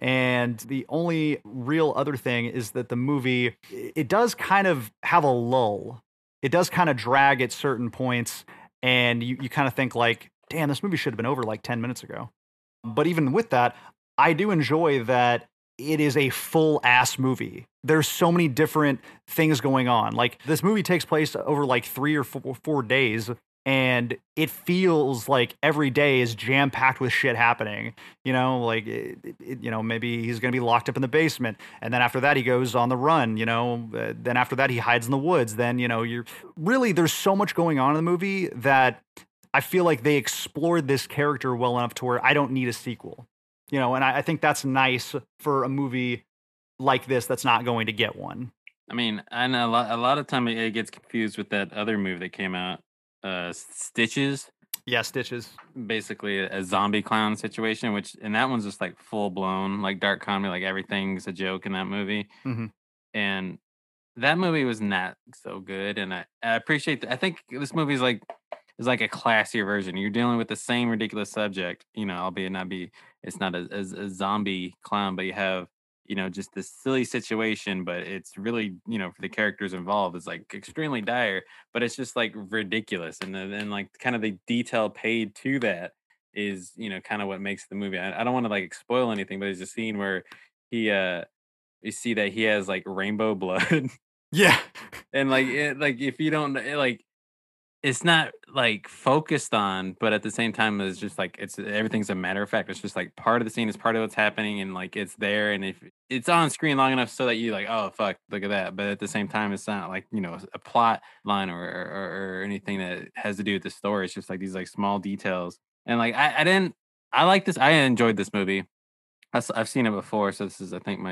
And the only real other thing is that the movie, it does kind of have a lull. It does kind of drag at certain points. And you, you kind of think like, damn, this movie should have been over like ten minutes ago. But even with that, I do enjoy that it is a full ass movie. There's so many different things going on. Like this movie takes place over like three or four, four days, and it feels like every day is jam packed with shit happening. You know, like it, it, you know, maybe he's gonna be locked up in the basement, and then after that he goes on the run. You know, uh, then after that he hides in the woods. Then you know, you're really there's so much going on in the movie that I feel like they explored this character well enough to where I don't need a sequel. You know, and I, I think that's nice for a movie like this that's not going to get one. I mean, I know a lot. A lot of time it, it gets confused with that other movie that came out, uh, Stitches. Yeah, Stitches. Basically, a, a zombie clown situation, which and that one's just like full blown, like dark comedy, like everything's a joke in that movie. Mm-hmm. And that movie was not so good. And I, I appreciate. That. I think this movie's like is like a classier version. You're dealing with the same ridiculous subject, you know, albeit not be. It's not a, a, a zombie clown, but you have. You know, just this silly situation, but it's really, you know, for the characters involved, it's like extremely dire, but it's just like ridiculous. And then, and like kind of the detail paid to that is, you know, kind of what makes the movie. I, I don't want to like spoil anything, but there's a scene where he, uh, you see that he has like rainbow blood. Yeah. And like, it, like if you don't like, it's not like focused on, but at the same time, it's just like it's everything's a matter of fact. It's just like part of the scene is part of what's happening, and like it's there, and if it's on screen long enough so that you like, oh fuck, look at that. But at the same time, it's not like you know a plot line or or, or anything that has to do with the story. It's just like these like small details, and like I, I didn't, I like this. I enjoyed this movie. I, I've seen it before, so this is I think my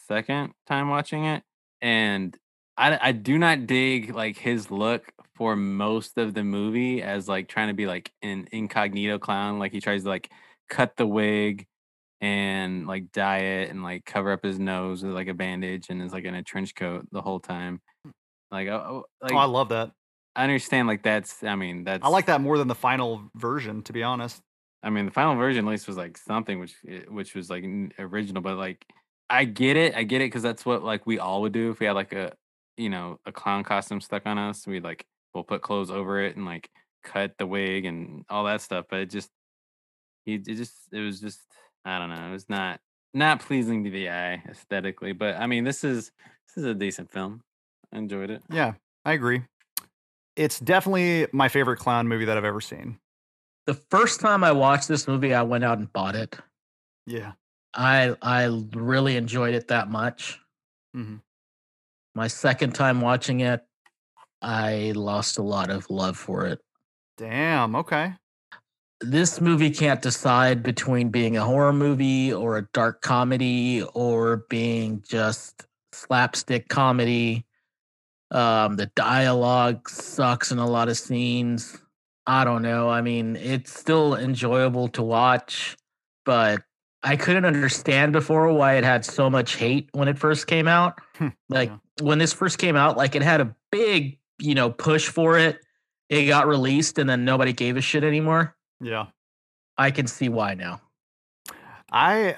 second time watching it, and I I do not dig like his look for most of the movie as like trying to be like an incognito clown. Like he tries to like cut the wig and like dye it and like cover up his nose with like a bandage and is like in a trench coat the whole time. Like, oh, like Oh, I love that. I understand. Like that's, I mean, that's. I like that more than the final version, to be honest. I mean, the final version at least was like something which, eh, which was like n- original, but like I get it, I get it because that's what like we all would do if we had like a, you know, a clown costume stuck on us. We'd like we'll put clothes over it and like cut the wig and all that stuff. But it just, he it just, it was just, I don't know, it was not not pleasing to the eye aesthetically. But I mean, this is this is a decent film. I enjoyed it. Yeah, I agree. It's definitely my favorite clown movie that I've ever seen. The first time I watched this movie, I went out and bought it. Yeah. I I really enjoyed it that much. Mhm. My second time watching it, I lost a lot of love for it. Damn. Okay. This movie can't decide between being a horror movie or a dark comedy or being just slapstick comedy. Um, the dialogue sucks in a lot of scenes. I don't know. I mean, it's still enjoyable to watch, but I couldn't understand before why it had so much hate when it first came out. Like Yeah. when this first came out, like it had a big, you know, push for it. It got released and then nobody gave a shit anymore. Yeah. I can see why now. I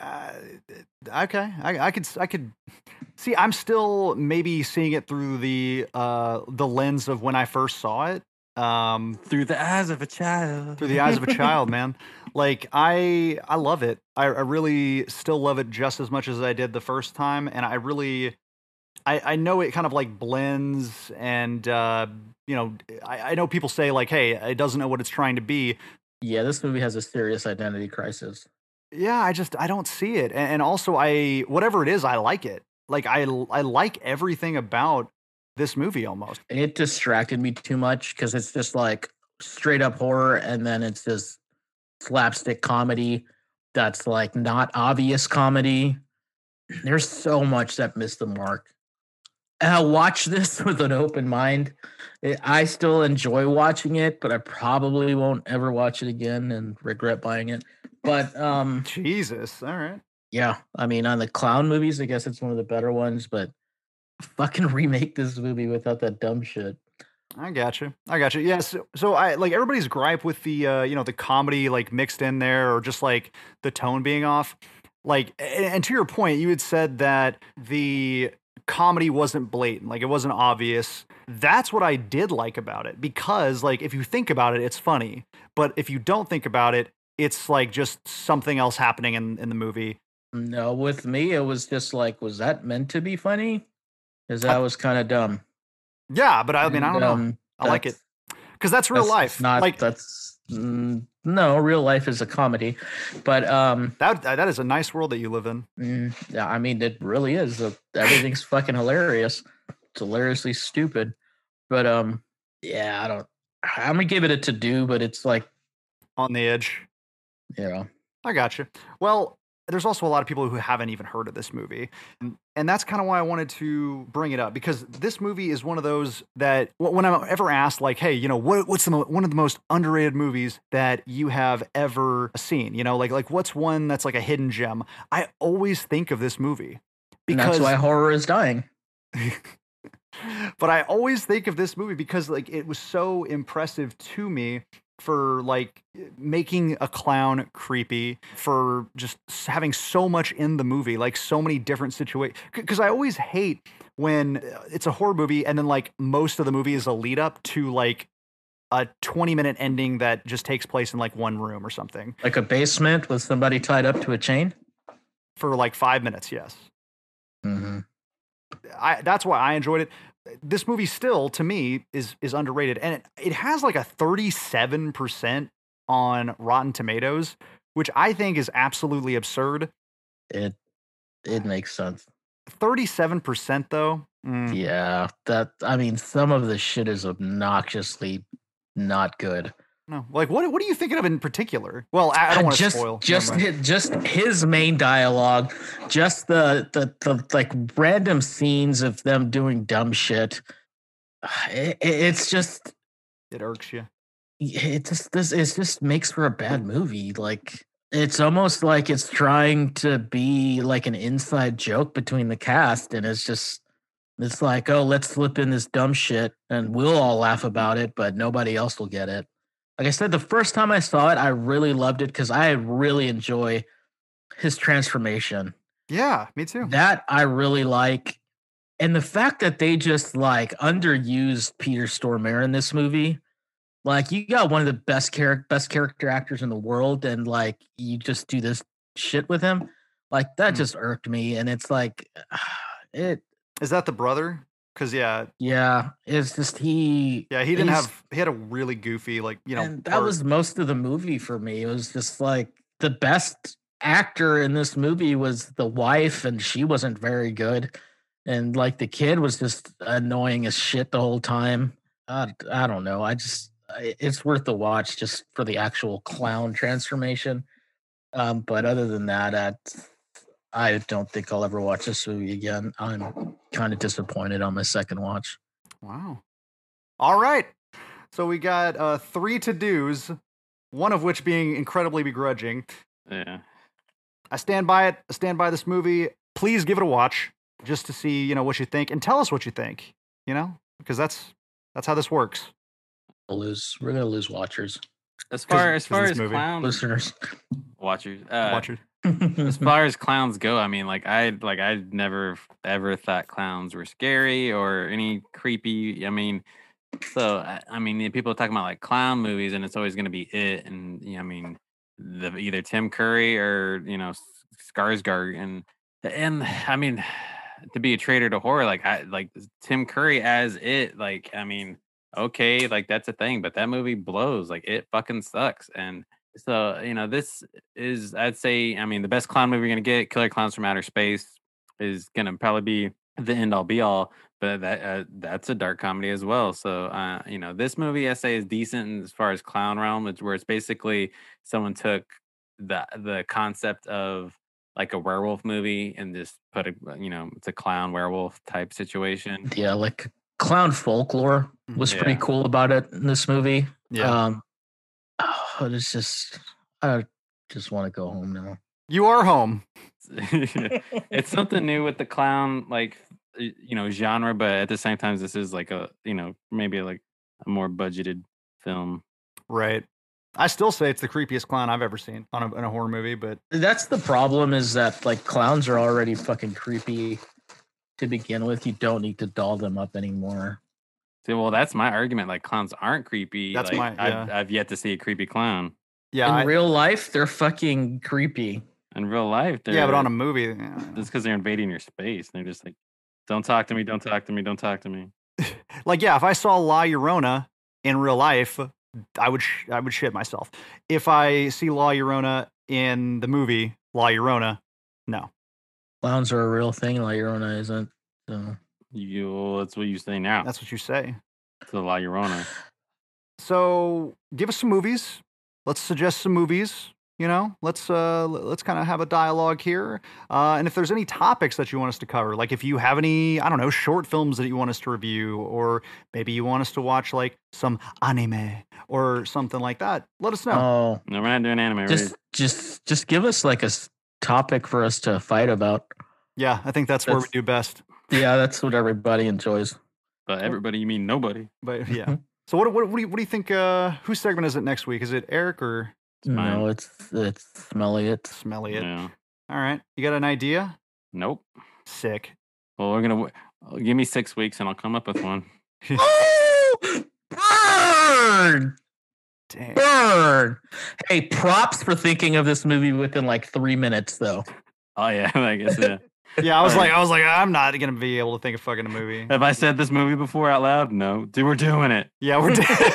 uh, okay. I, I could I could see. I'm still maybe seeing it through the uh the lens of when I first saw it. Um, Through the eyes of a child. through the eyes of a child, man. Like I I love it. I, I really still love it just as much as I did the first time, and I really I, I know it kind of like blends, and uh, you know I, I know people say like, hey, it doesn't know what it's trying to be. Yeah, this movie has a serious identity crisis. Yeah, I just I don't see it, and, and also I whatever it is, I like it. Like I I like everything about this movie almost. It distracted me too much because it's just like straight up horror and then it's just slapstick comedy that's like not obvious comedy. There's so much that missed the mark. And I watch this with an open mind. It- I still enjoy watching it, but I probably won't ever watch it again and regret buying it. But um, Jesus, all right. yeah, I mean, on the clown movies, I guess it's one of the better ones, but fucking remake this movie without that dumb shit. I got you. I got you. Yes. So, so I like everybody's gripe with the uh, you know the comedy like mixed in there or just like the tone being off. Like and, and to your point, you had said that the comedy wasn't blatant, like it wasn't obvious. That's what I did like about it because like if you think about it, it's funny. But if you don't think about it, it's like just something else happening in, in the movie. No, with me, it was just like, was that meant to be funny? Because that was kind of dumb. Yeah, but I mean, I don't And, know. um, I like it that's- because that's real that's life. Not like that's mm, no real life is a comedy, but um, that. That is a nice world that you live in. mm, yeah, I mean, it really is. Uh, Everything's fucking hilarious. It's hilariously stupid, but um, yeah, I don't. I'm gonna give it a to do, but it's like, On the edge. you know, I got you. Well, there's also a lot of people who haven't even heard of this movie. And, and that's kind of why I wanted to bring it up because this movie is one of those that wh- when I'm ever asked like, hey, you know, what, what's the mo- one of the most underrated movies that you have ever seen? You know, like like what's one that's like a hidden gem? I always think of this movie and because that's why horror is dying. but I always think of this movie because like it was so impressive to me for like making a clown creepy, for just s- having so much in the movie, like so many different situations. Because I always hate when uh, it's a horror movie and then like most of the movie is a lead up to like a twenty minute ending that just takes place in like one room or something Like a basement with somebody tied up to a chain. for like five minutes. Yes. Mm-hmm. I, that's why I enjoyed it. This movie still, to me, is is underrated, and it, it has like a thirty-seven percent on Rotten Tomatoes, which I think is absolutely absurd. It it makes sense. thirty-seven percent though. mm, Yeah, that I mean, some of the shit is obnoxiously not good. No, like what? What are you thinking of in particular? Well, I, I don't want to just, spoil. Just, Never mind. his, just his main dialogue, just the, the the like random scenes of them doing dumb shit. It, it's just, It irks you. it just this it just makes for a bad movie. Like it's almost like it's trying to be like an inside joke between the cast, and it's just it's like, oh, let's slip in this dumb shit, and we'll all laugh about it, but nobody else will get it. Like I said, the first time I saw it, I really loved it because I really enjoy his transformation. Yeah, me too. That I really like. And the fact that they just like underused Peter Stormare in this movie, like you got one of the best character best character actors in the world, and like you just do this shit with him, like that Hmm. just irked me. And it's like, it, Is that the brother? Because yeah, yeah, it's just he. yeah, he didn't he's- have. He had a really goofy, like you know. and that part- was most of the movie for me. It was just like the best actor in this movie was the wife, and she wasn't very good. And like the kid was just annoying as shit the whole time. I, I don't know. I just I- it's worth the watch just for the actual clown transformation. Um, but other than that, I, I don't think I'll ever watch this movie again. I'm kind of disappointed on my second watch. Wow. All right. So we got uh, three to dos, one of which being incredibly begrudging. Yeah. I stand by it. I stand by this movie. Please give it a watch just to see, you know, what you think, and tell us what you think. You know, because that's that's how this works. We'll lose. We're gonna lose watchers, As far as 'cause far this as movie. clowns listeners. watchers, uh, watch it. as far as clowns go, I mean, like I like I never ever thought clowns were scary or any creepy. I mean, so I, I mean, people are talking about like clown movies, and it's always going to be it, and you know, I mean, the either Tim Curry or you know Skarsgård, and and I mean, to be a traitor to horror, like I like Tim Curry as it, like I mean, okay, like that's a thing, but that movie blows, like it fucking sucks, and. So, you know, this is, I'd say, I mean, the best clown movie you're going to get, Killer Clowns from Outer Space, is going to probably be the end all be all, but that uh, that's a dark comedy as well. So, uh, you know, this movie, I say, is decent as far as clown realm. It's where it's basically someone took the the concept of like a werewolf movie and just put a, you know, it's a clown werewolf type situation. Yeah, like clown folklore was pretty Yeah. cool about it in this movie. Yeah. Um, oh, it's just, I just want to go home now. You are home. It's something new with the clown, like y- you know, genre, but at the same time, this is like a you know maybe like a more budgeted film. Right. I still say it's the creepiest clown I've ever seen on a, in a horror movie, but That's the problem, is that like clowns are already fucking creepy to begin with. You don't need to doll them up anymore. See, well, that's my argument. Like clowns aren't creepy. That's like, my- yeah. I've, I've yet to see a creepy clown yeah, in I- real life, they're fucking creepy. in real life. yeah, but on a they're- movie, yeah. just because they're invading your space, they're just like, don't talk to me, don't talk to me, don't talk to me. like yeah, if I saw La Llorona in real life, I would sh- I would shit myself. If I see La Llorona in the movie La Llorona, no. Clowns are a real thing. La Llorona isn't. So. You, well, that's what you say now. That's what you say. It's a La Llorona. So give us some movies. Let's suggest some movies. You know, let's uh, l- let's kind of have a dialogue here. Uh, and if there's any topics that you want us to cover, like if you have any, I don't know, short films that you want us to review, or maybe you want us to watch like some anime or something like that, let us know. Oh, No, we're not doing anime. just, We're- just, just give us like a s- topic for us to fight about. Yeah, I think that's, where we That's- do best. Yeah, that's what everybody enjoys. But everybody, you mean nobody? But yeah. So what what what do you what do you think? Uh, whose segment is it next week? Is it Eric or It's mine. No, it's it's smelly. It's Smelly It? Yeah. All right, you got an idea? Nope. Sick. Well, we're gonna w- give me six weeks and I'll come up with one. oh, burn, Damn. burn. Hey, props for thinking of this movie within like three minutes, though. Oh yeah, I guess. Yeah. Yeah, I was All like, right. I was like, I'm not gonna be able to think of fucking a movie. Have I said this movie before out loud? No. Dude, we're doing it. Yeah, we're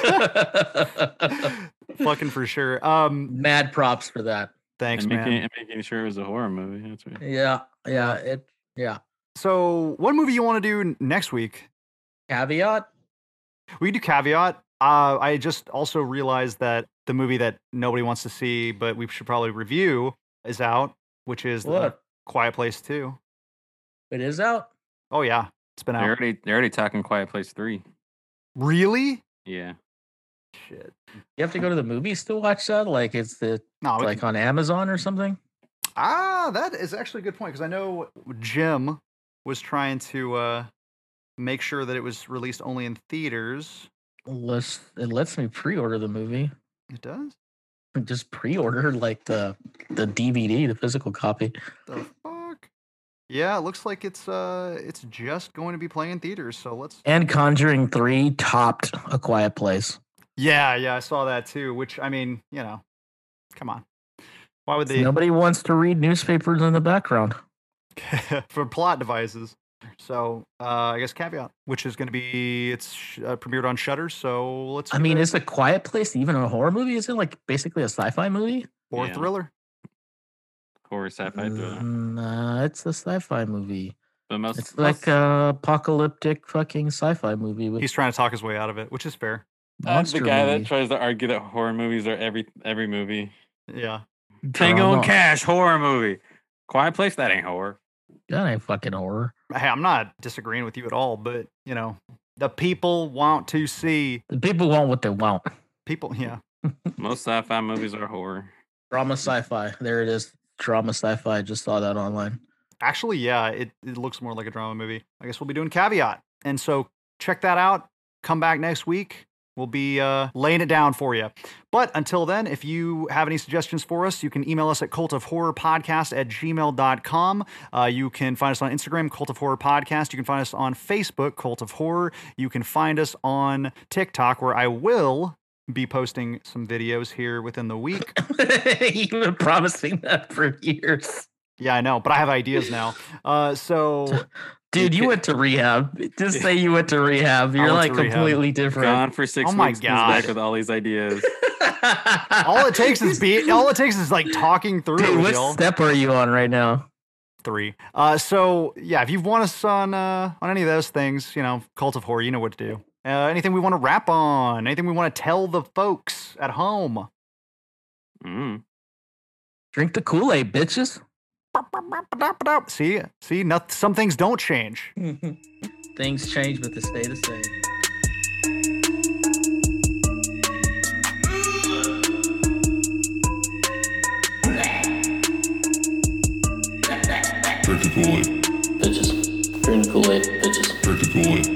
dead. Fucking for sure. Um, Mad props for that. thanks, and making, man. and making sure it was a horror movie. That's right. Yeah, yeah, it. Yeah. So, what movie you want to do n- next week? Caveat. We can do Caveat. uh, I just also realized that the movie that nobody wants to see, but we should probably review, is out, which is the What? Quiet Place two. It is out? Oh yeah, it's been They're out. already they're already talking Quiet Place three. Really? Yeah. Shit. You have to go to the movies to watch that? Like it's the No, we like can- on Amazon or something? ah, that is actually a good point because I know Jim was trying to uh, make sure that it was released only in theaters. Unless it lets me pre-order the movie. It does. Just pre-order like the the D V D, the physical copy. The fuck? Yeah, it looks like it's uh, it's just going to be playing in theaters. So let's. And Conjuring three topped A Quiet Place. Yeah, yeah, I saw that too. Which I mean, you know, come on. Why would they? Nobody wants to read newspapers in the background. For plot devices. So uh, I guess caveat, which is going to be it's sh- uh, premiered on Shudder. So let's. I give mean, it a- is A Quiet Place even a horror movie? Is it like basically a sci-fi movie? or Yeah. thriller. Horror sci-fi thriller. Mm, Nah, it's a sci-fi movie. But most It's like a apocalyptic fucking sci-fi movie with He's trying to talk his way out of it, which is fair. I'm the monster guy movie. that tries to argue that horror movies are every every movie. Yeah. Tango and Drama. Cash horror movie. Quiet Place, that ain't horror. That ain't fucking horror. Hey, I'm not disagreeing with you at all, but you know, the people want to see The people want what they want. people. Yeah. Most sci-fi movies are horror. Drama sci-fi. There it is. Drama sci-fi. I just saw that online. Actually, yeah, it, it looks more like a drama movie. I guess we'll be doing Caveat. And so check that out. Come back next week. We'll be uh, laying it down for you. But until then, if you have any suggestions for us, you can email us at cultofhorrorpodcast at gmail dot com. Uh, you can find us on Instagram, Cult of Horror Podcast. You can find us on Facebook, Cult of Horror. You can find us on TikTok, where I will be posting some videos here within the week. You've been promising that for years. Yeah, I know, but I have ideas now. Uh, so Dude, you went to rehab. Just say you went to rehab. You're went like to rehab. completely different. Gone for six Oh my weeks. Comes back God. with all these ideas. all it takes is be all it takes is like talking through Dude, it with what y'all. step are you on right now? Three. Uh, so yeah, if you want us on uh, on any of those things, you know, Cult of Horror, you know what to do. Uh, anything we want to rap on, anything we want to tell the folks at home. Mm. Drink the Kool-Aid, bitches. See, see, not, some things don't change. Things change, but they stay the same. Drink the Kool-Aid. Bitches. Drink the Kool-Aid, bitches. Drink the Kool-Aid.